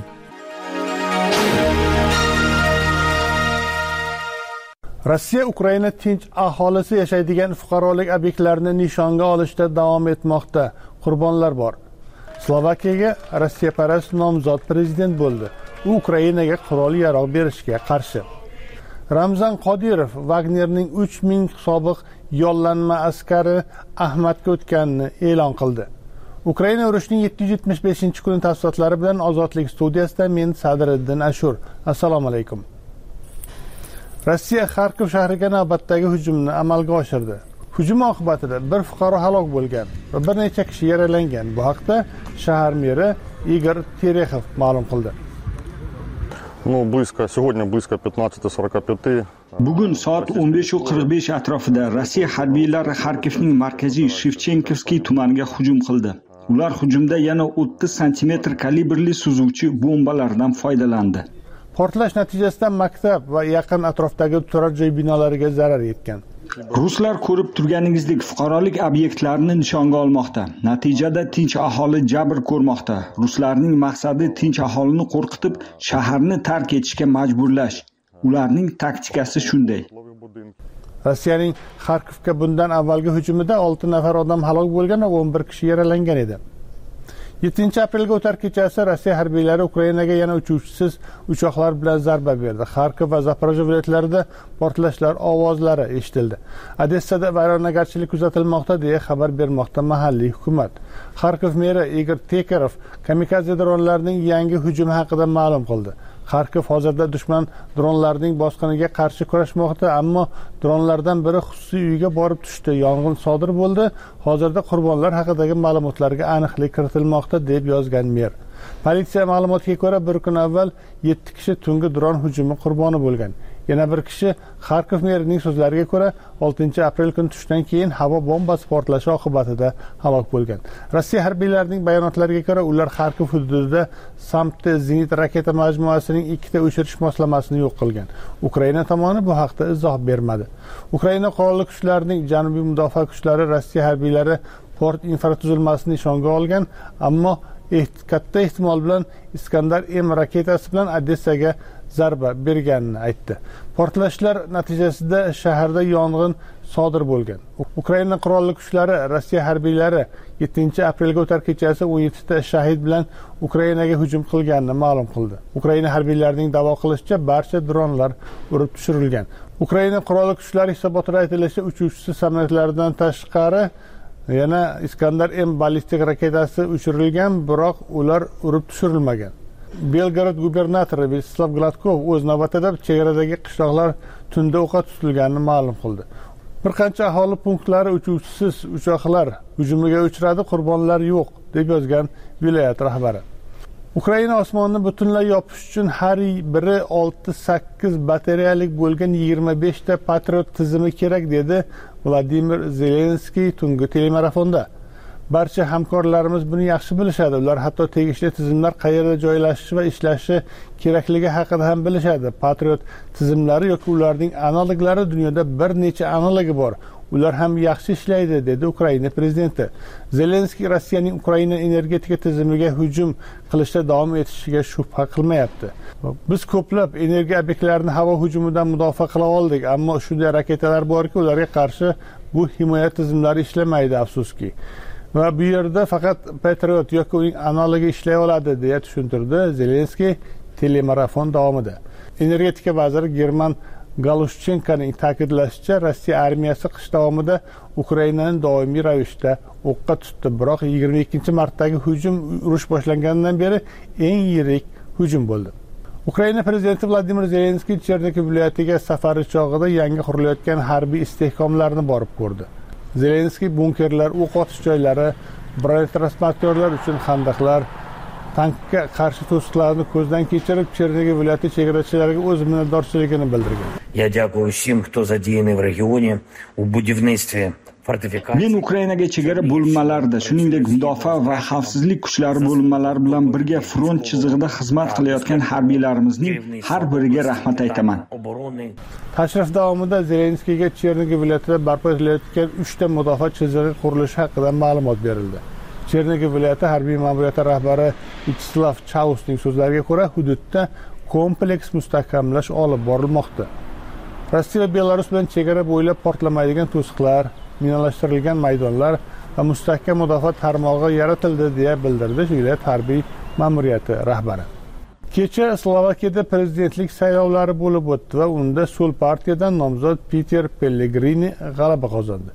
Rossiya Ukraina tinch aholisi yashaydigan fuqarolik obyektlarini nishonga olishda davom etmoqda. Qurbonlar bor. Slovakiyaga Rossiyaparast nomzod prezident bo'ldi. U Ukrainaga qurol-yarog' berishga qarshi. Ramzan Qodirov Wagnerning uch ming sobiq yollanma askari Ahmadga o'tganini e'lon qildi. Ukraina urushining yetti yuz yetmish beshinchi kuni tafsilotlari bilan Ozodlik studiyasida men Sadriddin Ashur. Assalomu alaykum. Rossiya Xarkov shahriga navbatdagi hujumni amalga oshirdi. Hujum oqibatida bir fuqaro halok bo'lgan va bir necha kishi yaralangan. Bu haqda shahar meri Igor Terexov ma'lum qildi. Ну, близко, сегодня близко пятнадцать сорок пять. Bugun soat o'n besh qirq besh atrofida Rossiya harbiylari Xarkovning markaziy Shevchenkovskiy tumaniga hujum qildi. Ular hujumda yana o'ttiz santimetr kalibrli suzuvchi bombalardan foydalandi. Portlash natijasida maktab va yaqin atrofdagi turar joy binolariga zarar yetgan. Ruslar ko'rib turganingizdek fuqarolik obyektlarini nishonga olmoqda. Natijada tinch aholi jabr ko'rmoqda. Ruslarning maqsadi tinch aholini qo'rqitib, shaharni tark etishga majburlash. Ularning taktikasi shunday. Rossiyaning Xarkovga bundan avvalgi hujumida olti nafar odam halok bo'lgan va o'n bir kishi yaralangan edi. yettinchi aprelga o'tar kechasi Rossiya harbiylari Ukrainaga yana uchuvchisiz uchoqlar bilan zarba berdi. Xarkov va Zaporojye viloyatlarida portlashlar ovozlari eshitildi. Odessada vayronagarchilik kuzatilmoqda deya xabar bermoqda mahalliy hukumat. Xarkov meri Igor Tekerov kamikaze dronlarning yangi hujumi haqida ma'lum qildi. Xarkov hozirda dushman dronlarning bosqiniga qarshi kurashmoqda, ammo dronlardan biri xususiy uyga borib tushdi. Yong'in sodir bo'ldi. Hozirda qurbonlar haqidagi ma'lumotlarga aniqlik kiritilmoqda deb yozgan mer. Politsiya ma'lumotiga ko'ra, bir kun avval yetti kishi tungi dron hujumi qurboni bo'lgan. Yana bir kishi Xarkov merining so'zlariga ko'ra oltinchi aprel kuni tushdan keyin havo bombasi portlashi oqibatida halok bo'lgan. Rossiya harbiylarining bayonotlariga ko'ra, ular Xarkov hududida Samte zenit raketa majmuasining ikkita o'chirish moslamasini yo'q qilgan. Ukraina tomoni bu haqda izoh bermadi. Ukraina qurolli kuchlarining janubiy mudofaa kuchlari Rossiya harbiylari port infratuzilmasini nishonga olgan, ammo katta ehtimol bilan Iskandar M raketasi bilan Odessaga zarba berganini aytdi. Portlashlar natijasida shaharda yong'in sodir bo'lgan. Ukraina qurolli kuchlari Rossiya harbiylari yettinchi aprelga o'tar kechasi o'n yettita shahid bilan Ukrainaga hujum qilganini ma'lum qildi. Ukraina harbiylarining da'vo qilishicha barcha dronlar urib tushirilgan. Ukraina qurolli kuchlari hisobotida aytilishicha uchuvchisiz samolyotlaridan tashqari yana Iskandar M ballistik raketasi uchirilgan, biroq ular urib tushirilmagan. Belgorod gubernatori Vyacheslav Gladkov o'z navbatida chegaradagi qishloqlar tunda o'qqa tutilganini ma'lum qildi. Bir qancha aholi punktlari uchuvchisiz uchoqlar hujumiga uchradi, qurbonlar yo'q deb yozgan viloyat rahbari. Ukraina osmonni butunlay yopish uchun har biri olti sakkiz batareyalik bo'lgan yigirma beshta Patriot tizimi kerak dedi Vladimir Zelenskiy tungi telemarafonda. Barcha hamkorlarimiz buni yaxshi bilishadi. Ular hatto tegishli tizimlar qayerda joylashishi va ishlashi kerakligi haqida ham bilishadi. Patriot tizimlari yoki ularning analoglari dunyoda bir necha analogi bor. Ular ham yaxshi ishlaydi, dedi Ukraina prezidenti. Zelenskiy Rossiyaning Ukraina energetika tizimiga hujum qilishda davom etishiga shubha qilmayapti. Biz ko'plab energiya obyektlarini havo hujumidan mudofaa qila oldik, ammo shunday raketalar borki, ularga qarshi bu himoya tizimlari ishlamaydi, afsuski. va bu yerda faqat Patriot yoki uning analogi ishlay oladi deya tushuntirdi Zelenskiy telemarafon davomida. Energetika vaziri German Galushchenkoning ta'kidlashicha, Rossiya armiyasi qish davomida Ukrainani doimiy ravishda o'qqa tutdi, biroq yigirma ikkinchi martdagi hujum urush boshlanganidan beri eng yirik hujum bo'ldi. Ukraina prezidenti Vladimir Zelenskiy Chernigiv viloyatiga safari chog'ida yangi qurilayotgan harbiy istehkomlarni borib ko'rdi. Zelenskiy bunkerlar, o'q otish joylari, bronetransportyorlar uchun xandaqlar, tankga qarshi to'siqlarni ko'zdan kechirib, Chernigiv viloyati chegarachilariga o'z minnatdorchiligini bildirgan. Я дякую всем, кто задеяны в регионе в будівництві fortifikatsiya. Men Ukrainaga chegara bo'linmalarida, shuningdek mudofaa va xavfsizlik kuchlari bo'linmalari bilan birga front chizig'ida xizmat qilayotgan harbiylarimizning har biriga rahmat aytaman. Tashrif davomida Zelenskiyga Chernigiv viloyatida barpo etilayotgan uchta mudofaa chizig'i qurilishi haqida ma'lumot berildi. Chernigiv viloyati harbiy ma'muriyati rahbari Vyacheslav Chausning so'zlariga ko'ra, hududda kompleks mustahkamlash olib borilmoqda. Rossiya va Belarus bilan chegara bo'ylab portlamaydigan to'siqlar, minalashtirilgan maydonlar va mustahkam mudofaa tarmog'i yaratildi deya bildirdi viloyat harbiy ma'muriyati rahbari. Kecha Slovakiyada prezidentlik saylovlari bo'lib o'tdi va unda Sol partiyadan nomzod Peter Pellegrini g'alaba qozondi.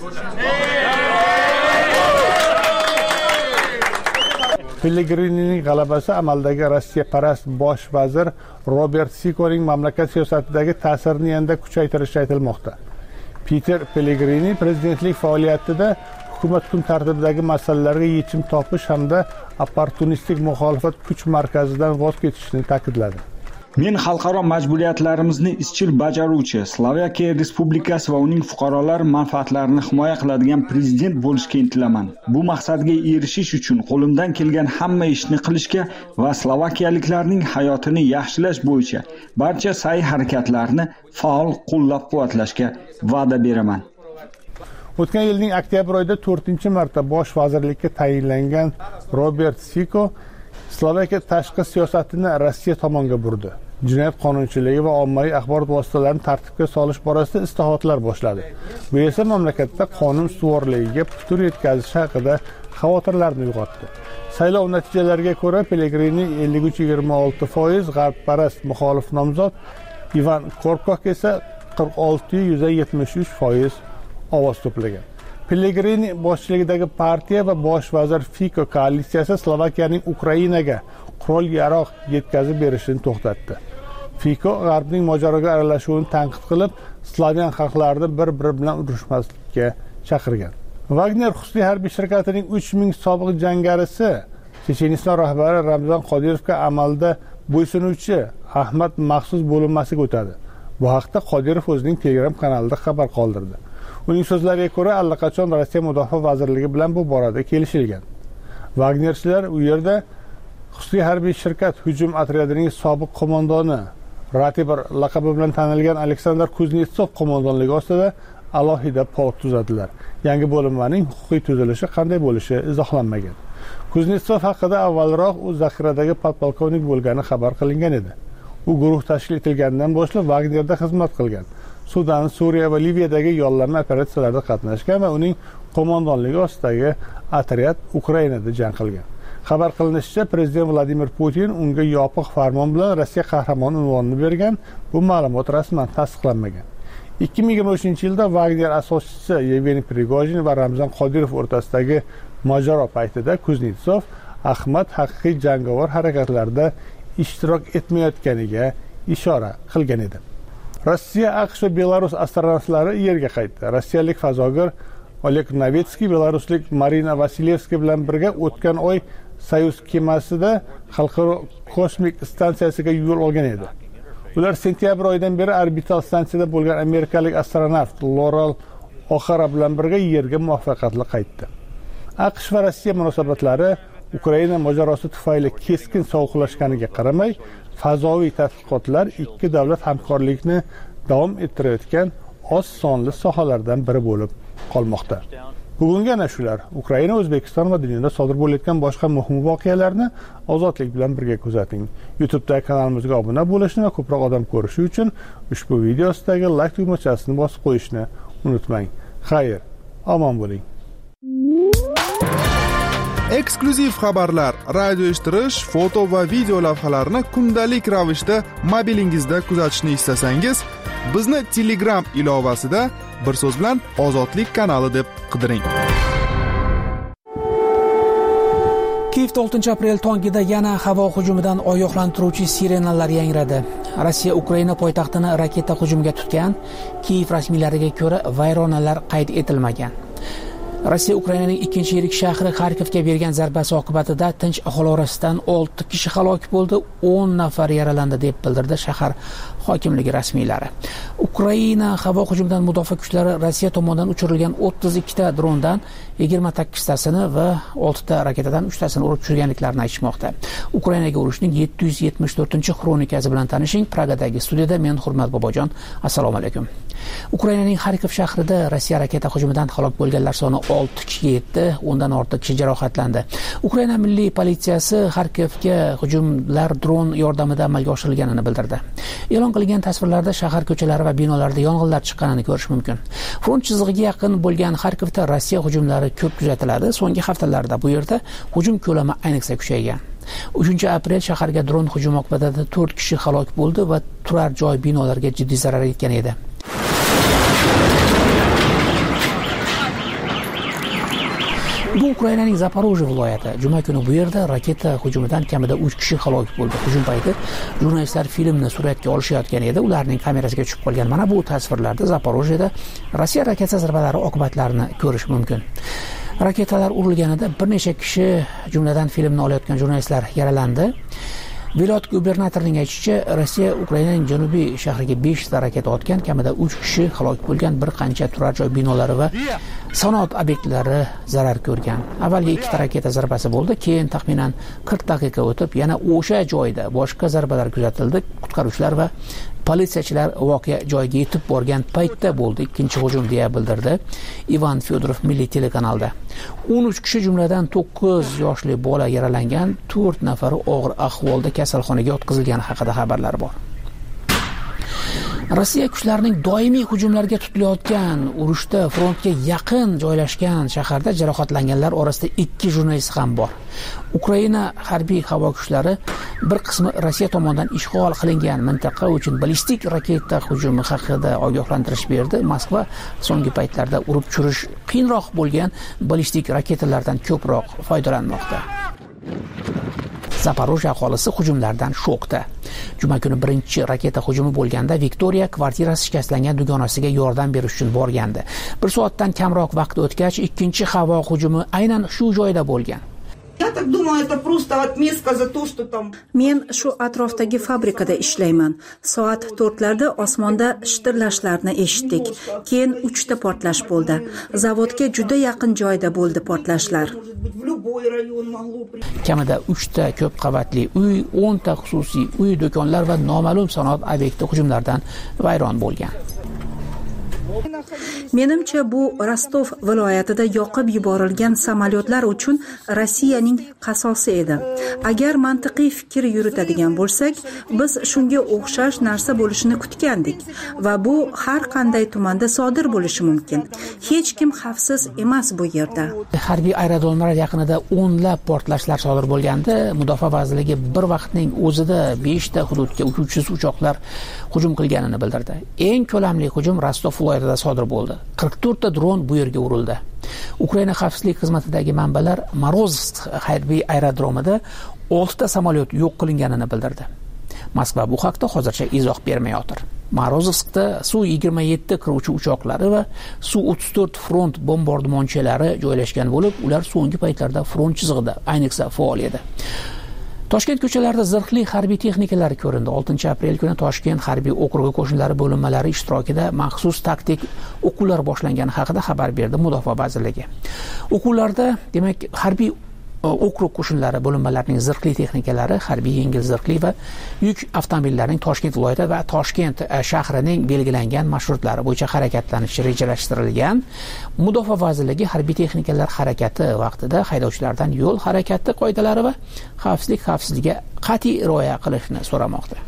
Pellegrinining g'alabasi amaldagi Rossiya parast bosh vazir Robert Ficoning mamlakat siyosatidagi ta'sirini yanada kuchaytirishi aytilmoqda. Peter Pellegrini prezidentlik faoliyatida hukumat kun tartibidagi masalalarga yechim topish hamda opportunistik muxolifat kuch markazidan voz kechishni ta'kidladi. Men xalqaro majburiyatlarimizni izchil bajaruvchi, Slovakiya Respublikasi va uning fuqarolari manfaatlarini himoya qiladigan prezident bo'lishga intilaman. Bu maqsadga erishish uchun qo'limdan kelgan hamma ishni qilishga va slovakiyaliklarning hayotini yaxshilash bo'yicha barcha sa'y-harakatlarni faol qo'llab-quvvatlashga va'da beraman. O'tgan yilning oktyabr oyida to'rtinchi marta bosh vazirlikka tayinlangan Robert Fico Slovakiya tashqi siyosatini Rossiya tomonga burdi. Jinoyat qonunchiligi va ommaviy axborot vositalarini tartibga solish borasida islohotlar boshladi. Bu esa mamlakatda qonun ustuvorligiga putur yetkazish haqida xavotirlarni uyg'otdi. Saylov natijalariga ko'ra Pellegrini ellik uch yigirma olti foiz, g'arbparast muxolif nomzod Ivan Korkok esa qirq olti yuz yetmish uch foiz ovoz to'plagan. Pellegrini boshchiligidagi partiya va bosh vazir Fico koalitsiyasi Slovakiyaning Ukrainaga qurol yarog' yetkazib berishini to'xtatdi. Fico G'arbning mojaroga aralashuvini tanqid qilib, Slavyan xalqlarini bir-biri bilan urushmaslikka chaqirgan. Wagner xususiy harbiy shirkatining uch ming sobiq jangarisi Checheniston rahbari Ramzan Qodirovga amalda bo'ysunuvchi Ahmad maxsus bo'linmasiga o'tadi. Bu haqda Qodirov o'zining Telegram kanalida xabar qoldirdi. Uning so'zlariga ko'ra, allaqachon Rossiya mudofaa vazirligi bilan bu borada kelishilgan. Wagnerchilar u yerda xususiy harbiy shirkat hujum otryadining sobiq qo'mondoni, Ratibor laqabi bilan tanilgan Aleksandr Kuznetsov qo'mondonligi ostida alohida polk tuzadilar. Yangi bo'linmaning huquqiy tuzilishi qanday bo'lishi izohlanmagan. Kuznetsov haqida avvalroq u zaxiradagi podpolkovnik bo'lgani xabar qilingan edi. U guruh tashkil etilgandan boshlab Wagnerda xizmat qilgan. Sudan, Suriya va Liviyadagi yollanma operatsiyalarda qatnashgan va uning qo'mondonligi ostidagi otryad Ukrainada jang qilgan. Xabar qilinishicha, prezident Vladimir Putin unga yopiq farmon bilan Rossiya qahramoni unvonini bergan. Bu ma'lumot rasman tasdiqlanmagan. ikki ming yigirma uchinchi yilda Wagner asoschisi Yevgeniy Prigojin va Ramzan Qodirov o'rtasidagi mojaro paytida Kuznetsov Ahmad haqiqiy jangovar harakatlarda ishtirok etmayotganiga ishora qilgan edi. Rossiya, AQSh va Belarus astronavtlari yerga qaytdi. Rossiyalik fazogir Oleg Novitskiy belaruslik Marina Vasilyevskiy bilan birga o'tgan oy Soyuz kemasida xalqaro kosmik stansiyasiga yo'l olgan edi. Ular sentyabr oyidan beri orbital stansiyada bo'lgan amerikalik astronavt Loral O'Xara bilan birga yerga muvaffaqiyatli qaytdi. AQSh va Rossiya munosabatlari Ukraina mojarosi tufayli keskin sovuqlashganiga qaramay, fazoviy tadqiqotlar ikki davlat hamkorlikni davom ettirayotgan oz sonli sohalardan biri bo'lib qolmoqda. Bugungi ana shular. Ukraina, O'zbekiston va dunyoda sodir bo'layotgan boshqa muhim voqealarni ozodlik bilan birga kuzating. YouTube'dagi kanalimizga obuna bo'lishni va ko'proq odam ko'rishi uchun ushbu video ostidagi like tugmachasini bosib qo'yishni unutmang. Xayr, omon bo'ling. eksklyuziv xabarlar, radio eshittirish, foto va video lavhalarni kundalik ravishda mobilingizda kuzatishni istasangiz, bizni Telegram ilovasida bir so'z bilan Ozodlik kanali deb qidiring. Kiyevda oltinchi aprel tongida yana havo hujumidan ogohlantiruvchi sirenalar yangradi. Rossiya Ukraina poytaxtini raketa hujumiga tutgan. Kiyev rasmiylariga ko'ra vayronalar qayd etilmagan. Rossiya Ukrainaning ikkinchi yirik shahri Xarkovga bergan zarbasi oqibatida tinch aholi orasidan olti kishi halok bo'ldi, o'n nafar yaralandi deb bildirdi shahar hokimligi rasmiylari. Ukraina havo hujumidan mudofaa kuchlari Rossiya tomonidan uchirilgan o'ttiz ikkita drondan yigirma sakkiztasini va oltita raketadan uchtasini urib tushirganliklarini aytishmoqda. Ukrainaga urushning yetti yuz yetmish to'rtinchi xronikasi bilan tanishing. Pragadagi studiyada men Hurmat Bobojon. Assalomu alaykum. Ukrainaning Xarkov shahrida Rossiya raketa hujumidan halok bo'lganlar soni olti kishiga yetdi, o'ndan ortiq kishi jarohatlandi. Ukraina milliy politsiyasi Xarkovga hujumlar dron yordamida amalga oshirilganini bildirdi. E'lon qilingan tasvirlarda shahar ko'chalari va binolarda yong'inlar chiqqanini ko'rish mumkin. Front chizig'iga yaqin bo'lgan Xarkovda Rossiya hujumlari ko'p kuzatiladi. So'nggi haftalarda bu yerda hujum ko'lami ayniqsa kuchaygan. uchinchi aprel shaharga dron hujumi oqibatida to'rt kishi halok bo'ldi va turar joy binolarga jiddiy zarar yetgan edi. Bu Ukrainaning Zaporojye viloyati. Juma kuni bu yerda raketa hujumidan kamida uch kishi halok bo'ldi. Hujum payti jurnalistlar filmni suratga olishayotgan edi. Ularning kamerasiga tushib qolgan mana bu tasvirlarda Zaporojyeda Rossiya raketa zarbalari oqibatlarini ko'rish mumkin. Raketalar urilganida bir necha kishi, jumladan filmni olayotgan jurnalistlar yaralandi. Viloyat gubernatorining aytishicha, Rossiya Ukrainaning janubiy shahriga besh ta raketa otgan, kamida uch kishi halok bo'lgan, bir qancha turar joy binolari va sanoat obyektlari zarar ko'rgan. Avvalgi ikkita raketa zarbasi bo'ldi, keyin taxminan qirq daqiqa o'tib yana o'sha joyda boshqa zarbalar kuzatildi. Qutqaruvchilar va politsiyachilar voqea joyiga yetib borgan paytda bo'ldi ikkinchi hujum deya bildirdi Ivan Fyodorov milliy telekanalda. o'n uch kishi jumladan to'qqiz yoshli bola yaralangan, to'rt nafari og'ir ahvolda kasalxonaga yotqizilgani haqida xabarlar bor. Rossiya kuchlarining doimiy hujumlarga tutilayotgan urushda frontga yaqin joylashgan shaharda jarohatlanganlar orasida ikki jurnalist ham bor. Ukraina harbiy havo kuchlari bir qismi Rossiya tomonidan ishg'ol qilingan mintaqa uchun ballistik raketa hujumi haqida ogohlantirish berdi. Moskva so'nggi paytlarda urib tushirish qiyinroq bo'lgan ballistik raketalardan ko'proq foydalanmoqda. Zaporojye aholisi hujumlardan shokda. Juma kuni birinchi raketa hujumi bo'lganda Viktoriya kvartirasi shikastlangan dugonasiga yordam berish uchun borgandi. Bir soatdan kamroq vaqt o'tgach, ikkinchi havo hujumi aynan shu joyda bo'lgan. Men shu atrofdagi fabrikada ishlayman. Soat to'rtlarda osmonda shitirlashlarni eshitdik. Keyin uchta portlash bo'ldi. Zavodga juda yaqin joyda bo'ldi portlashlar. Kamida uchta ko'p qavatli uy, o'nta xususiy uy, do'konlar va noma'lum sanoat obyekti hujumlardan vayron bo'lgan. Menimcha bu Rostov viloyatida yoqib yuborilgan samolyotlar uchun Rossiyaning qasosi edi. Agar mantiqiy fikr yuritadigan bo'lsak, biz shunga o'xshash narsa bo'lishini kutgandik va bu har qanday tumanda sodir bo'lishi mumkin. Hech kim xavfsiz emas bu yerda. Harbiy aerodromlar yaqinida o'nlab portlashlar sodir bo'lganda, Mudofaa vazirligi bir vaqtning o'zida besh ta hududga uchuvchisiz uchoqlar hujum qilganini bildirdi. Eng ko'lamli hujum Rostov viloyatida sodir bo'ldi. qirq to'rt ta dron bu yerga urildi. Ukraina xavfsizlik xizmatidagi manbalar Morozovsk harbiy aerodromida olti ta samolyot yo'q qilinganini bildirdi. Moskva bu haqda hozircha izoh bermayotir. Morozovskda Su yigirma yetti qiruvchi uchoqlari va Su o'ttiz to'rt front bombardimonchilari joylashgan bo'lib, ular so'nggi paytlarda front chizig'ida ayniqsa faol edi. Toshkent ko'chalarida zirhli harbiy texnikalar ko'rindi. oltinchi aprel kuni Toshkent harbiy okrugi qo'shinlari bo'linmalari ishtirokida maxsus taktik o'quvlar boshlangani haqida xabar berdi Mudofaa vazirligi. O'quvlarda, demak, harbiy okrug qo'shinlari bo'linmalarining zirhli texnikalari, harbiy yengil zirhli va yuk avtomobillarining Toshkent viloyati va Toshkent shahrining belgilangan marshrutlari bo'yicha harakatlanishi rejalashtirilgan. Mudofaa vazirligi harbiy texnikalar harakati vaqtida haydovchilardan yo'l harakati qoidalari va xavfsizlik xavfsizligiga qat'iy rioya qilishni so'ramoqda.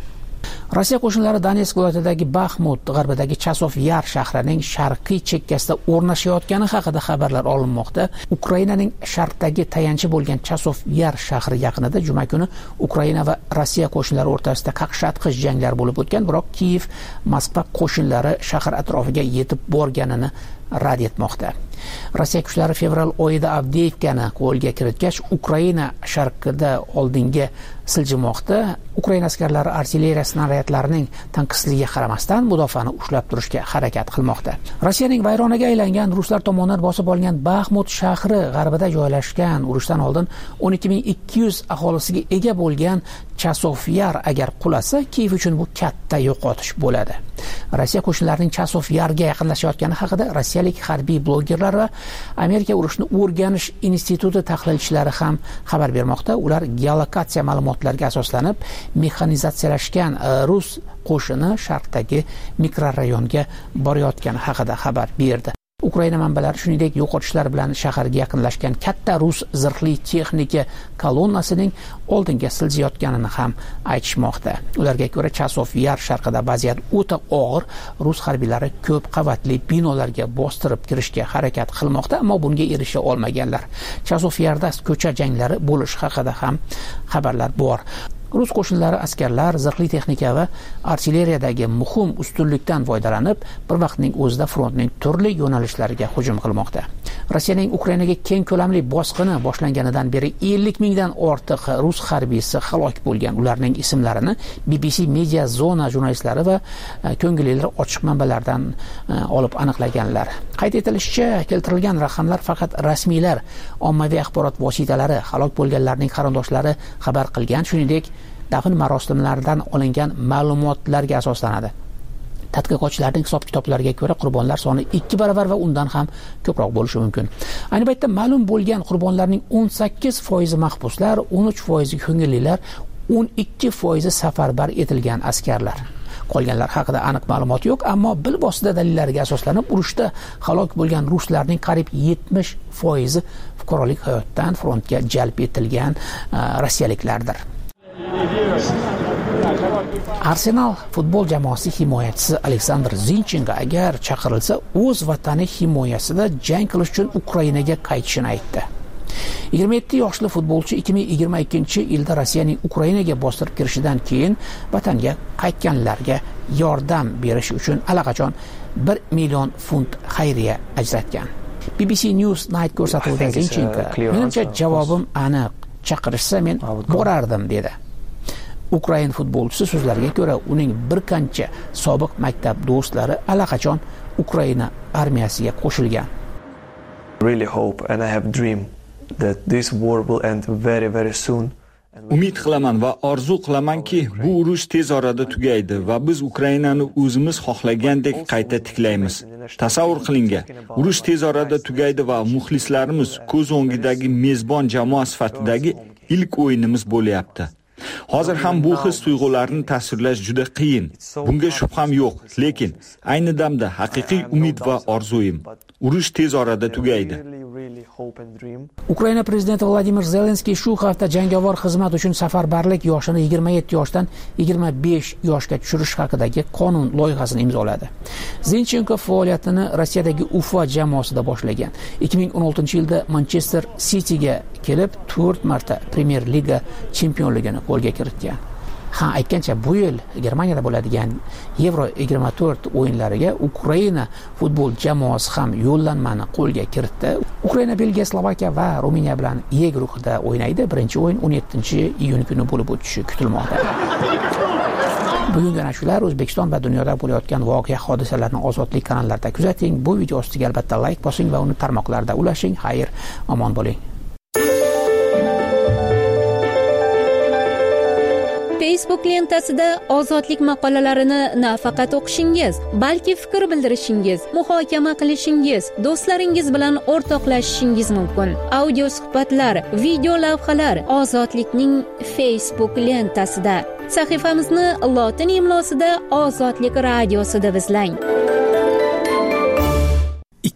Rossiya qo'shinlari Donetsk viloyatidagi Baxmut, g'arbidagi Chasov Yar shahrining sharqiy chekkasida o'rnashayotgani haqida xabarlar olinmoqda. Ukrainaning sharqdagi tayanchi bo'lgan Chasov Yar shahri yaqinida juma kuni Ukraina va Rossiya qo'shinlari o'rtasida qaqshatqich janglar bo'lib o'tgan, biroq Kiyev Moskva qo'shinlari shahar atrofiga yetib borganini rad etmoqda. Rossiya kuchlari fevral oyida Avdiivkani qo'lga kiritgach, Ukraina sharqida oldinga siljimoqda. Ukraina askarlari artilleriya snaryadlarining tanqisligiga qaramasdan mudofaani ushlab turishga harakat qilmoqda. Rossiyaning vayronaga aylangan, ruslar tomonidan bosib olingan Baxmut shahri g'arbida joylashgan, urushdan oldin o'n ikki ming ikki yuz aholisiga ega bo'lgan Chasov Yar agar qulasa, Kiyev uchun bu katta yo'qotish bo'ladi. Rossiya qo'shinlarining Chasov Yarga yaqinlashayotgani haqida rossiyalik harbiy blogerlar va Amerika urushni o'rganish instituti tahlilchilari ham xabar bermoqda. Ular geolokatsiya ma'lumotlariga asoslanib, mexanizatsiyalashgan rus qo'shini sharqdagi mikrorayonga borayotgani haqida xabar berdi. Ukraina manbalari shuningdek yo'qotishlar bilan shaharga yaqinlashgan katta rus zirhli texnika kolonnasining oldinga siljayotganini ham aytishmoqda. Ularga ko'ra Chasov Yar sharqida vaziyat o'ta og'ir. Rus harbiylari ko'p qavatli binolarga bostirib kirishga harakat qilmoqda, ammo bunga erisha olmaganlar. Chasov Yarda ko'cha janglari bo'lish haqida ham xabarlar bor. Rus qo'shinlari askarlar zirhli texnika va artilleriyadagi muhim ustunlikdan foydalanib, bir vaqtning o'zida frontning turli yo'nalishlariga hujum qilmoqda. Rossiyaning Ukrainaga keng ko'lamli bosqini boshlanganidan beri ellik mingdan ortiq rus harbiysi halok bo'lgan. Ularning ismlarini B B C Media Zona jurnalistlari va ko'ngillilar ochiq manbalardan olib aniqlaganlar. Qayd etilishicha, keltirilgan raqamlar faqat rasmiylar, ommaviy axborot vositalari, halok bo'lganlarning qarindoshlari xabar qilgan, shuningdek dafn marosimlaridan olingan ma'lumotlarga asoslanadi. Tadqiqotchilarning hisob-kitoblariga ko'ra qurbonlar soni ikki baravar va undan ham ko'proq bo'lishi mumkin. Ayni paytda ma'lum bo'lgan qurbonlarning o'n sakkiz foizi mahbuslar, o'n uch foizi ko'ngillilar, o'n ikki foizi safarbar etilgan askarlar. Qolganlar haqida aniq ma'lumot yo'q, ammo bilvosita dalillariga asoslanib urushda halok bo'lgan ruslarning qariyb yetmish foizi fuqarolik hayotdan frontga jalb etilgan rossiyaliklardir. Arsenal futbol jamoasi himoyachisi Aleksandr Zinchenko agar chaqirilsa, o'z vatani himoyasida jang qilish uchun Ukrainaga qaytishini aytdi. yigirma yetti yoshli futbolchi ikki ming yigirma ikkinchi yilda Rossiyaning Ukrainaga bostirib kirishidan keyin vatanga qaytganlarga yordam berish uchun allaqachon bir million funt xayriya ajratgan. B B C News Night ko'rsatuvida Zinchenko: "Menimcha javobim aniq. Chaqirishsa men borardim", dedi. Ukrain futbolchisi so'zlariga ko'ra, uning bir qancha sobiq maktab do'stlari allaqachon Ukraina armiyasiga qo'shilgan. Really hope and I have dream that this war will end very very soon. Umid qilaman va orzu qilamanki, bu urush tez orada tugaydi va biz Ukrainani o'zimiz xohlagandek qayta tiklaymiz. Tasavvur qilinga, urush tez orada tugaydi va muxlislarimiz ko'z o'ngidagi mezbon jamoa sifatidagi ilk o'yinimiz bo'lyapti. Hozir ham bu his tuyg'ularni tasvirlash juda qiyin. Bunga shubham yo'q, lekin ayni damda haqiqiy umid va orzuyim. Urush tez orada tugaydi. Ukraina prezidenti Vladimir Zelenskiy shu hafta jangovar xizmat uchun safarbarlik yoshini yigirma yetti yoshdan yigirma besh yoshga tushirish haqidagi qonun loyihasini imzoladi. Zinchenko faoliyatini Rossiyadagi Ufa jamoasida boshlagan. ikki ming o'n oltinchi yilda Manchester Cityga kelib to'rt marta Premier Liga chempionligini qo'lga kiritgan. Ha, aytgancha bu yil Germaniyada bo'ladigan Euro yigirma to'rt o'yinlariga Ukraina futbol jamoasi ham yo'llanmani qo'lga kiritdi. Ukraina, Belgiya, Slovakiya va Ruminiya bilan E guruhida o'ynaydi. Birinchi o'yin o'n yettinchi iyun kuni bo'lib o'tishi kutilmoqda. Bugungi shular O'zbekiston va dunyoda bo'layotgan voqea hodisalarni Ozodlik kanallarida kuzating. Bu video ostiga albatta like bosing va uni tarmoqlarda ulashing. Xayr, omon bo'ling. Facebook lentasida ozodlik maqolalarini nafaqat o'qishingiz, balki fikr bildirishingiz, muhokama qilishingiz, do'stlaringiz bilan o'rtoqlashishingiz mumkin. Audio suhbatlar, video lavhalar Ozodlikning Facebook lentasida. Sahifamizni lotin imlosida Ozodlik radiosida izlang. ikki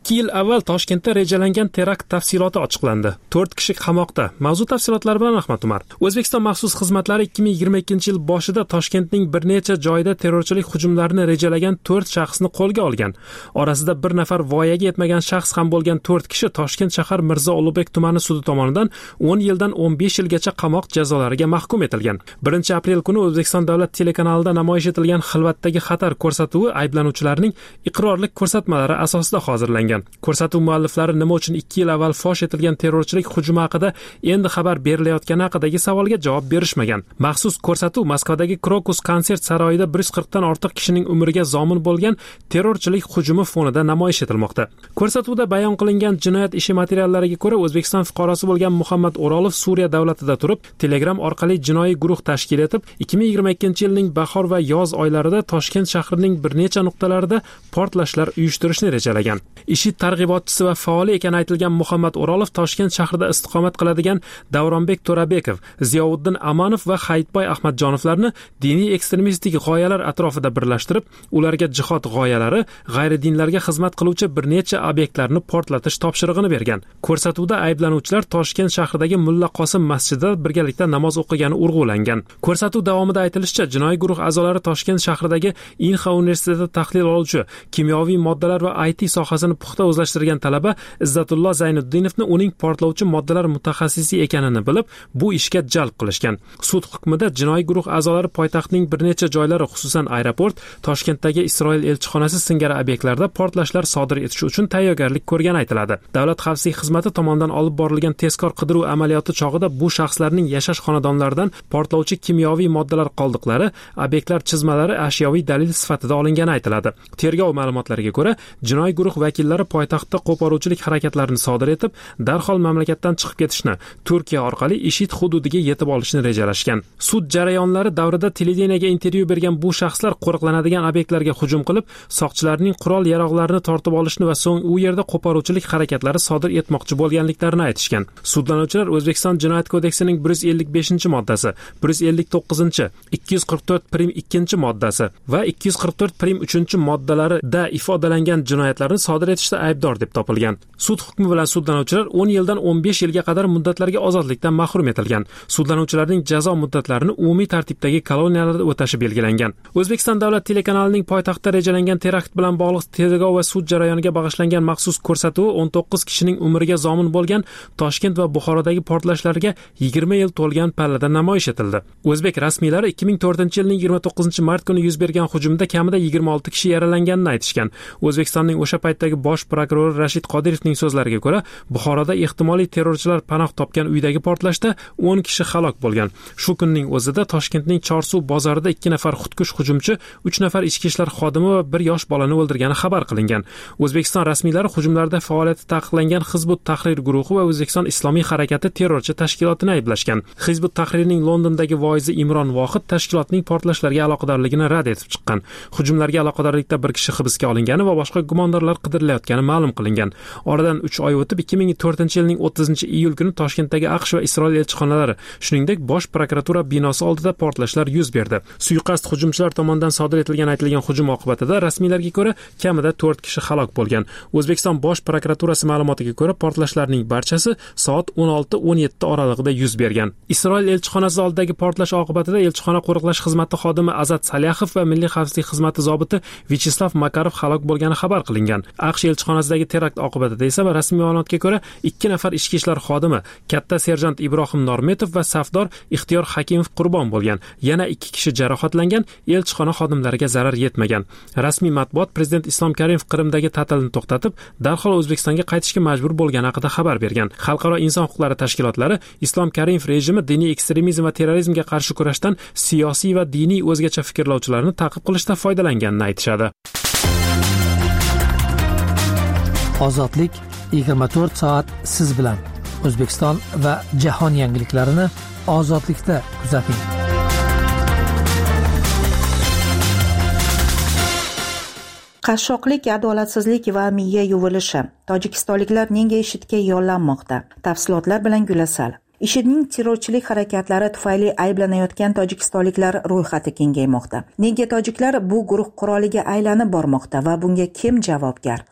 ikki yil avval Toshkentda rejalangan terakt tafsiloti ochiqlandi. to'rt kishi qamoqda. Mavzu tafsilotlari bilan Ahmad Umar. O'zbekiston maxsus xizmatlari ikki ming yigirma ikkinchi yil boshida Toshkentning bir necha joyida terrorchilik hujumlarini rejalagan to'rt shaxsni qo'lga olgan. Orasida bir nafar voyaga yetmagan shaxs ham bo'lgan to'rt kishi Toshkent shahar Mirzo Ulug'bek tumani sudi tomonidan o'n yildan o'n besh yilgacha qamoq jazolariga mahkum etilgan. birinchi aprel kuni O'zbekiston davlat telekanalida namoyish etilgan Xilvatdagi xatar ko'rsatuvi ayblanuvchilarning iqrorlik ko'rsatmalari asosida hozirlangan. Ko'rsatuv mualliflari nima uchun ikki yil avval fosh etilgan terrorchilik hujumi haqida endi xabar berilayotgani haqidagi savolga javob berishmagan. Maxsus ko'rsatuv Moskvadagi Krokus konsert saroyida bir yuz qirqdan ortiq kishining umriga zomin bo'lgan terrorchilik hujumi fonida namoyish etilmoqda. Ko'rsatuvda bayon qilingan jinoyat ishi materiallariga ko'ra, O'zbekiston fuqarosi bo'lgan Muhammad O'rolov Suriya davlatida turib, Telegram orqali jinoiy guruh tashkil etib, ikki ming yigirma ikkinchi yilning bahor va yoz oylarida Toshkent shahrining bir necha nuqtalarida portlashlar uyushtirishni rejalagan. IShID targ'ibotchisi va faoli ekani aytilgan Muhammad O'rolov Toshkent shahrida istiqomat qiladigan Davronbek To'rabekov, Ziyovuddin Amanov va Hayitboy Ahmadjonovlarni diniy ekstremistik g'oyalar atrofida birlashtirib, ularga jihod g'oyalari, g'ayridinlarga xizmat qiluvchi bir necha obyektlarni portlatish topshirig'ini bergan. Ko'rsatuvda ayblanuvchilar Toshkent shahridagi Mulla Qosim masjidida birgalikda namoz o'qigani urg'ulangan. Ko'rsatuv davomida aytilishicha, jinoiy guruh a'zolari Toshkent shahridagi Inha universitetida tahlil oluvchi kimyoviy moddalar va I T sohasini puxta o'zlashtirgan talaba Izzatulloh Zaynuddinovni uning portlovchi moddalar mutaxassisi ekanini bilib, bu ishga jalb qilishgan. Sud hukmida jinoiy guruh a'zolari poytaxtning bir necha joylari, xususan aeroport, Toshkentdagi Isroil elchixonasi singari obyektlarda portlashlar sodir etish uchun tayyorgarlik ko'rgani aytiladi. Davlat xavfsizlik xizmati tomonidan olib borilgan tezkor qidiruv amaliyoti chog'ida bu shaxslarning yashash xonadonlaridan portlovchi kimyoviy moddalar qoldiqlari, obyektlar chizmalari ashyoviy dalil sifatida olingani aytiladi. Tergov ma'lumotlariga ko'ra, jinoiy guruh vakillari poytaxtda qo'poruvchilik harakatlarini sodir etib, darhol mamlakatdan chiqib ketishni, Turkiya orqali IShID hududiga yetib olishni rejalashgan. Sud jarayonlari davrida televideniyaga intervyu bergan bu shaxslar qo'riqlanadigan obyektlarga hujum qilib, soqchilarning qurol yaroqlarini tortib olishni va so'ng u yerda qo'poruvchilik harakatlari sodir etmoqchi bo'lganliklarini aytishgan. Sudlanuvchilar O'zbekiston Jinoyat kodeksining bir yuz ellik beshinchi moddasi, bir yuz ellik to'qqizinchi, ikki yuz qirq to'rt prim ikkinchi moddasi va ikki yuz qirq to'rt prim uchinchi moddalarida ifodalangan jinoyatlarni sodir etishda aybdor deb topilgan. Sud hukmi bilan sudlanuvchilar o'n yildan o'n besh yilga qadar muddatlarga ozodlikdan mahrum etilgan. Sudlanuvchilarning jazo muddatlarini umumiy tartibdagi koloniyalarda o'tashi belgilangan. O'zbekiston davlat telekanalining poytaxtda rejalangan terakt bilan bog'liq tergov va sud jarayoniga bag'ishlangan maxsus ko'rsatuvi o'n to'qqiz kishining umriga zomin bo'lgan Toshkent va Buxorodagi portlashlarga yigirma yil to'lgan pallada namoyish etildi. O'zbek rasmiylari ikki ming to'rtinchi yilning yigirma to'qqizinchi mart kuni yuz bergan hujumda kamida yigirma olti kishi yaralanganini aytishgan. O'zbekistonning o'sha paytdagi bosh prokurori Rashid Qodirovning so'zlariga ko'ra, Buxoroda ehtimoliy terrorchilar panoh topgan uydagi portlashda o'n kishi halok bo'lgan. Shu kunning o'zida Toshkentning Chorsuv bozorida ikki nafar xudkush hujumchi, uch nafar ichki ishlar xodimi va bir yosh bolani o'ldirgani xabar qilingan. O'zbekiston rasmiylari hujumlarda faoliyati taqiqlangan Hizbut Tahrir guruhi va O'zbekiston Islomiy harakati terrorchi tashkilotini ayblashgan. Hizbut Tahrirning Londondagi voizi Imron Vohid tashkilotning portlashlarga aloqadorligini rad etib chiqqan. Hujumlarga aloqadorlikda bir kishi hibsga olingani va boshqa gumondorlar qidirilayotgani ma'lum qilingan. Oradan uch oy o'tib ikki ming to'rtinchi yilning o'ttizinchi iyul kuni Toshkentdagi AQSh va Isroil elchixonalari, shuningdek bosh prokuratura binosi oldida portlashlar yuz berdi. Suiqasd hujumchilar tomonidan sodir etilgan aytilgan hujum oqibatida rasmiylarga ko'ra kamida to'rt kishi halok bo'lgan. O'zbekiston bosh prokuraturasi ma'lumotiga ko'ra portlashlarning barchasi soat o'n olti o'n yetti oralig'ida yuz bergan. Isroil elchixonasi oldidagi portlash oqibatida elchixona qo'riqlash xizmati xodimi Azat Salyahov va Milliy xavfsizlik xizmati zobiti Vyacheslav Makarov halok bo'lgani xabar qilingan. AQSh elchixonasidagi terakt oqibatida esa rasmiy ma'lumotga ko'ra ikki nafar ichki ishlar xodimi, katta serjant Ibrohim Normetov va safdor Ixtiyor Hakimov qurbon bo'lgan. Yana ikki kishi jarohatlangan, elchixona xodimlariga zarar yetmagan. Rasmiy matbuot Prezident Islom Karimov Qrimdagi ta'tilni to'xtatib, darhol O'zbekistonga qaytishga majbur bo'lgani haqida xabar bergan. Xalqaro inson huquqlari tashkilotlari Islom Karimov rejimi diniy ekstremizm va terrorizmga qarshi kurashdan siyosiy va diniy o'zgacha fikrlovchilarni ta'qib qilishda foydalanganini aytishadi. Ozodlik yigirma to'rt soat siz bilan. O'zbekiston va jahon yangiliklarini ozodlikda kuzating. Qashshoqlik, adolatsizlik va miya yuvilishi. Tojikistonliklar nega IShIDga yollanmoqda? Tafsilotlar bilan Gulasal. IShIDning terrorchilik harakatlari tufayli ayblanayotgan tojikistonliklar ro'yxati kengaymoqda. Nega tojiklar bu guruh quroliga aylanib bormoqda va bunga kim javobgar?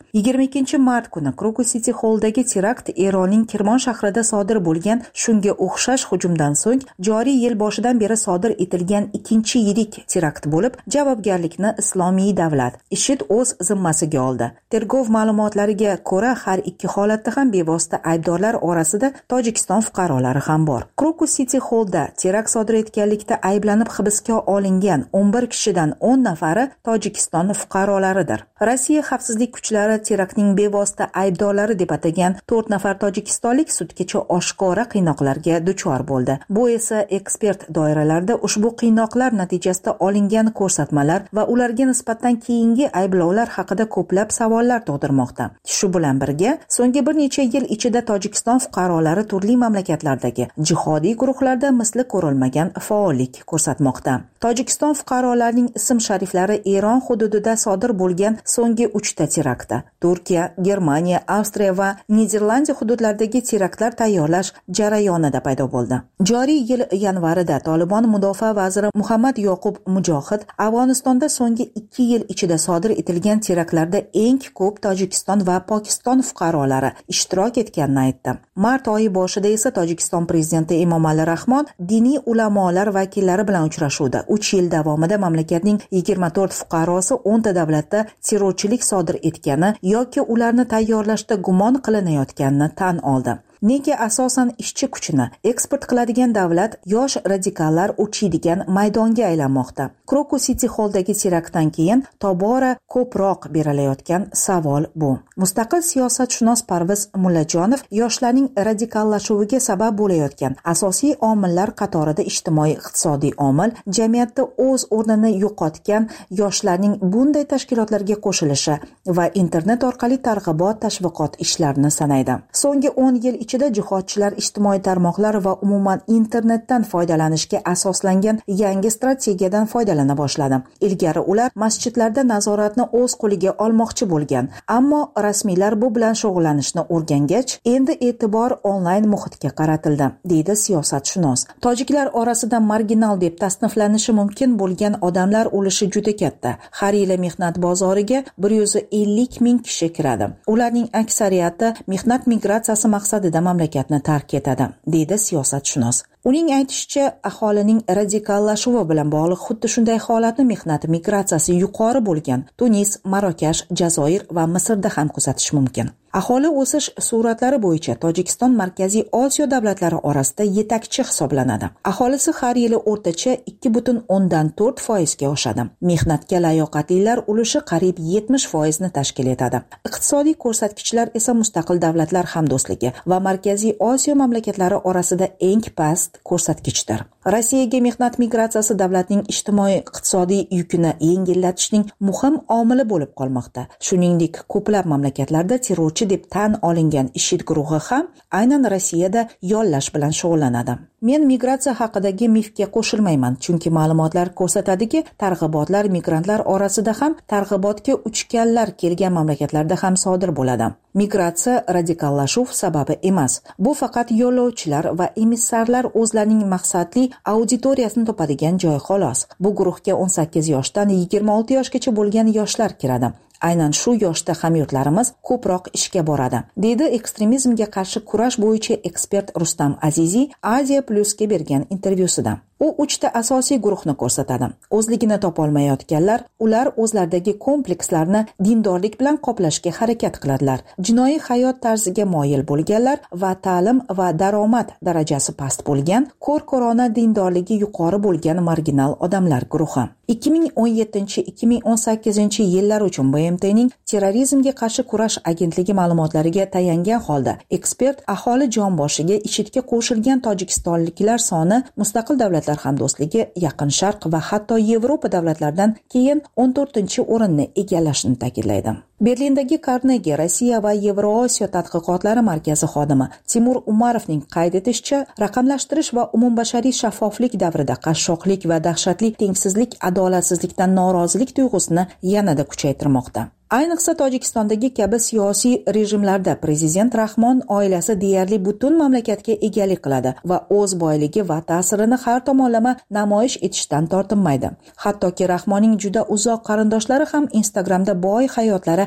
yigirma ikkinchi mart kuni Krokus City Hall'dagi terakt Eronning Kirmon shahrida sodir bo'lgan shunga o'xshash hujumdan so'ng joriy yil boshidan beri sodir etilgan ikkinchi yirik terakt bo'lib, javobgarlikni Islomiy davlat IShID o'z zimmasiga oldi. Tergov ma'lumotlariga ko'ra, har ikki holatda ham bevosita aybdorlar orasida Tojikiston fuqarolari ham bor. Krokus City Hall'da terakt sodir etganlikda ayblanib hibsga olingan o'n bir kishidan o'n nafari Tojikiston fuqarolaridir. Rossiya xavfsizlik kuchlari teraktning bevosita aybdorlari deb atagan to'rt nafar tojikistonlik sudgacha oshkora qiynoqlarga duchor bo'ldi. Bu esa ekspert doiralarda ushbu qiynoqlar natijasida olingan ko'rsatmalar va ularga nisbatan keyingi ayblovlar haqida ko'plab savollar tug'dirmoqda. Shu bilan birga, so'nggi bir necha yil ichida Tojikiston fuqarolari turli mamlakatlardagi jihodiy guruhlarda misli ko'rilmagan faollik ko'rsatmoqda. Tojikiston fuqarolarining ism-shariflari Eron hududida sodir bo'lgan so'nggi uchta teraktda Turkiya, Germaniya, Avstriya va Niderlandiya hududlaridagi teraktlar tayyorlash jarayonida paydo bo'ldi. Joriy yil yanvarida Tolibon mudofaa vaziri Muhammad Yoqub Mujohid Afg'onistonda so'nggi ikki yil ichida sodir etilgan teraktlarda eng ko'p Tojikiston va Pokiston fuqarolari ishtirok etganini aytdi. Mart oyi boshida esa Tojikiston prezidenti Emomali Rahmon diniy ulamolar vakillari bilan uchrashuvda uch yil davomida mamlakatning yigirma to'rt fuqarosi o'nta davlatda terrorchilik sodir etgani yoki ularni tayyorlashda gumon qilinayotganini tan oldi. Nega asosan ishchi kuchini eksport qiladigan davlat yosh radikallar uchiydigan maydonga aylanmoqda? Krokus City Hall'dagi teraktdan keyin tobora ko'proq berilayotgan savol bu. Mustaqil siyosatshunos Parviz Mullajonov yoshlarning radikallashuviga sabab bo'layotgan asosiy omillar qatorida ijtimoiy-iqtisodiy omil, jamiyatda o'z o'rnini yo'qotgan yoshlarning bunday tashkilotlarga qo'shilishi va internet orqali targ'ibot tashviqot ishlarini sanaydi. So'nggi o'n yil ichida jihodchilar ijtimoiy tarmoqlar va umuman internetdan foydalanishga asoslangan yangi strategiyadan foydalana boshladi. Ilgari ular masjidlarda nazoratni o'z qo'liga olmoqchi bo'lgan, ammo rasmiylar bu bilan shug'ullanishni o'rgangach, endi e'tibor onlayn muhitga qaratildi, deydi siyosatshunos. Tojiklar orasida marginal deb tasniflanishi mumkin bo'lgan odamlar ulushi juda katta. Har yili mehnat bozoriga bir yuz ellik ming kishi kiradi. Ularning aksariyati mehnat migratsiyasi maqsadida mamlakatni tark etadi, deydi siyosatshunos. Uning aytishicha, aholining radikallashuvi bilan bog'liq xuddi shunday holatni mehnat migratsiyasi yuqori bo'lgan Tunis, Marokash, Jazoir va Misrda ham kuzatish mumkin. Aholi o'sish suratlari bo'yicha Tojikiston Markaziy Osiyo davlatlari orasida yetakchi hisoblanadi. Aholisi har yili o'rtacha ikki butun o'ndan to'rt foizga oshadi. Mehnatga layoqatlilar ulushi qariyb yetmish foizni tashkil etadi. Iqtisodiy ko'rsatkichlar esa mustaqil davlatlar hamdo'stligi va Markaziy Osiyo mamlakatlari orasida eng past ko'rsatkichdir. Rossiyaga mehnat migratsiyasi davlatning ijtimoiy-iqtisodiy yukini yengillatishning muhim omili bo'lib qolmoqda. Shuningdek, ko'plab mamlakatlarda terrorchi deb tan olingan IShID guruhi ham aynan Rossiyada yollash bilan shug'ullanadi. Men migratsiya haqidagi mifga qo'shilmayman, chunki ma'lumotlar ko'rsatadiki, targ'ibotlar migrantlar orasida ham targ'ibotga uchganlar kelgan mamlakatlarda ham sodir bo'ladi. Migratsiya radikallashuv sababi emas. Bu faqat yo'lovchilar va emissarlar o'zlarining maqsadli auditoriyasini topadigan joy xolos. Bu guruhga o'n sakkiz yoshdan yigirma olti yoshgacha bo'lgan yoshlar kiradi. Aynan shu yoshda hamyurtlarimiz ko'proq ishga boradi, deydi ekstremizmga qarshi kurash bo'yicha ekspert Rustam Aziziy Aziya Plus'ga bergan intervyusida. U uchta asosiy guruhni ko'rsatadi. O'zligini topolmayotganlar, ular o'zlaridagi komplekslarni dindorlik bilan qoplashga harakat qiladilar. Jinoiy hayot tarziga moyil bo'lganlar va ta'lim va daromad darajasi past bo'lgan, ko'r-ko'rona dindorligi yuqori bo'lgan marginal odamlar guruhi. ikki ming o'n yettinchi ikki ming o'n sakkizinchi yillar uchun B M T'ning terrorizmga qarshi kurash agentligi ma'lumotlariga tayangan holda, ekspert aholi jonboshiga IShIDga qo'shilgan tojikistonliklar soni mustaqil davlatlar hamdo'stligi, Yaqin Sharq va hatto Yevropa davlatlaridan keyin o'n to'rtinchi o'rinni egallashini ta'kidlaydi. Berlindagi Carnegie Rossiya va Yevrosiyo tadqiqotlari markazi xodimi Timur Umarovning qayd etishicha, raqamlashtirish va umumbashariy shaffoflik davrida qashshoqlik va dahshatli tengsizlik, adolatsizlikdan norozilik tuyg'usini yanada kuchaytirmoqda. Ayniqsa Tojikistondagi kabi siyosiy rejimlarda prezident Rahmon oilasi deyarli butun mamlakatga egalik qiladi va o'z boyligi va ta'sirini har tomonlama namoyish etishdan tortinmaydi. Hattoki Rahmonning juda uzoq qarindoshlari ham Instagramda boy hayotlari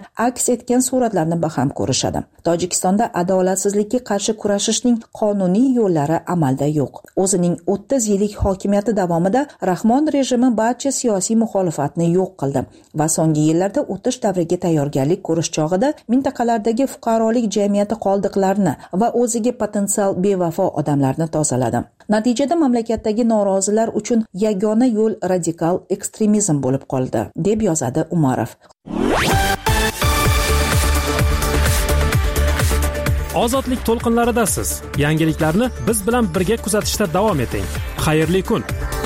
aks etgan suratlarni baham ko'rishadi. Tojikistonda adolatsizlikka qarshi kurashishning qonuniy yo'llari amalda yo'q. O'zining o'ttiz yillik hokimiyati davomida Rahmon rejimi barcha siyosiy muxolifatni yo'q qildi va so'nggi yillarda o'tish davriga tayyorgarlik ko'rish chog'ida mintaqalardagi fuqarolik jamiyati qoldiqlarini va o'ziga potensial bevafo odamlarni tozaladi. Natijada mamlakatdagi norozilar uchun yagona yo'l radikal ekstremizm bo'lib qoldi, deb yozadi Umarov. Ozodlik to'lqinlaridasiz. Yangiliklarni biz bilan birga kuzatishda davom eting. Xayrli kun.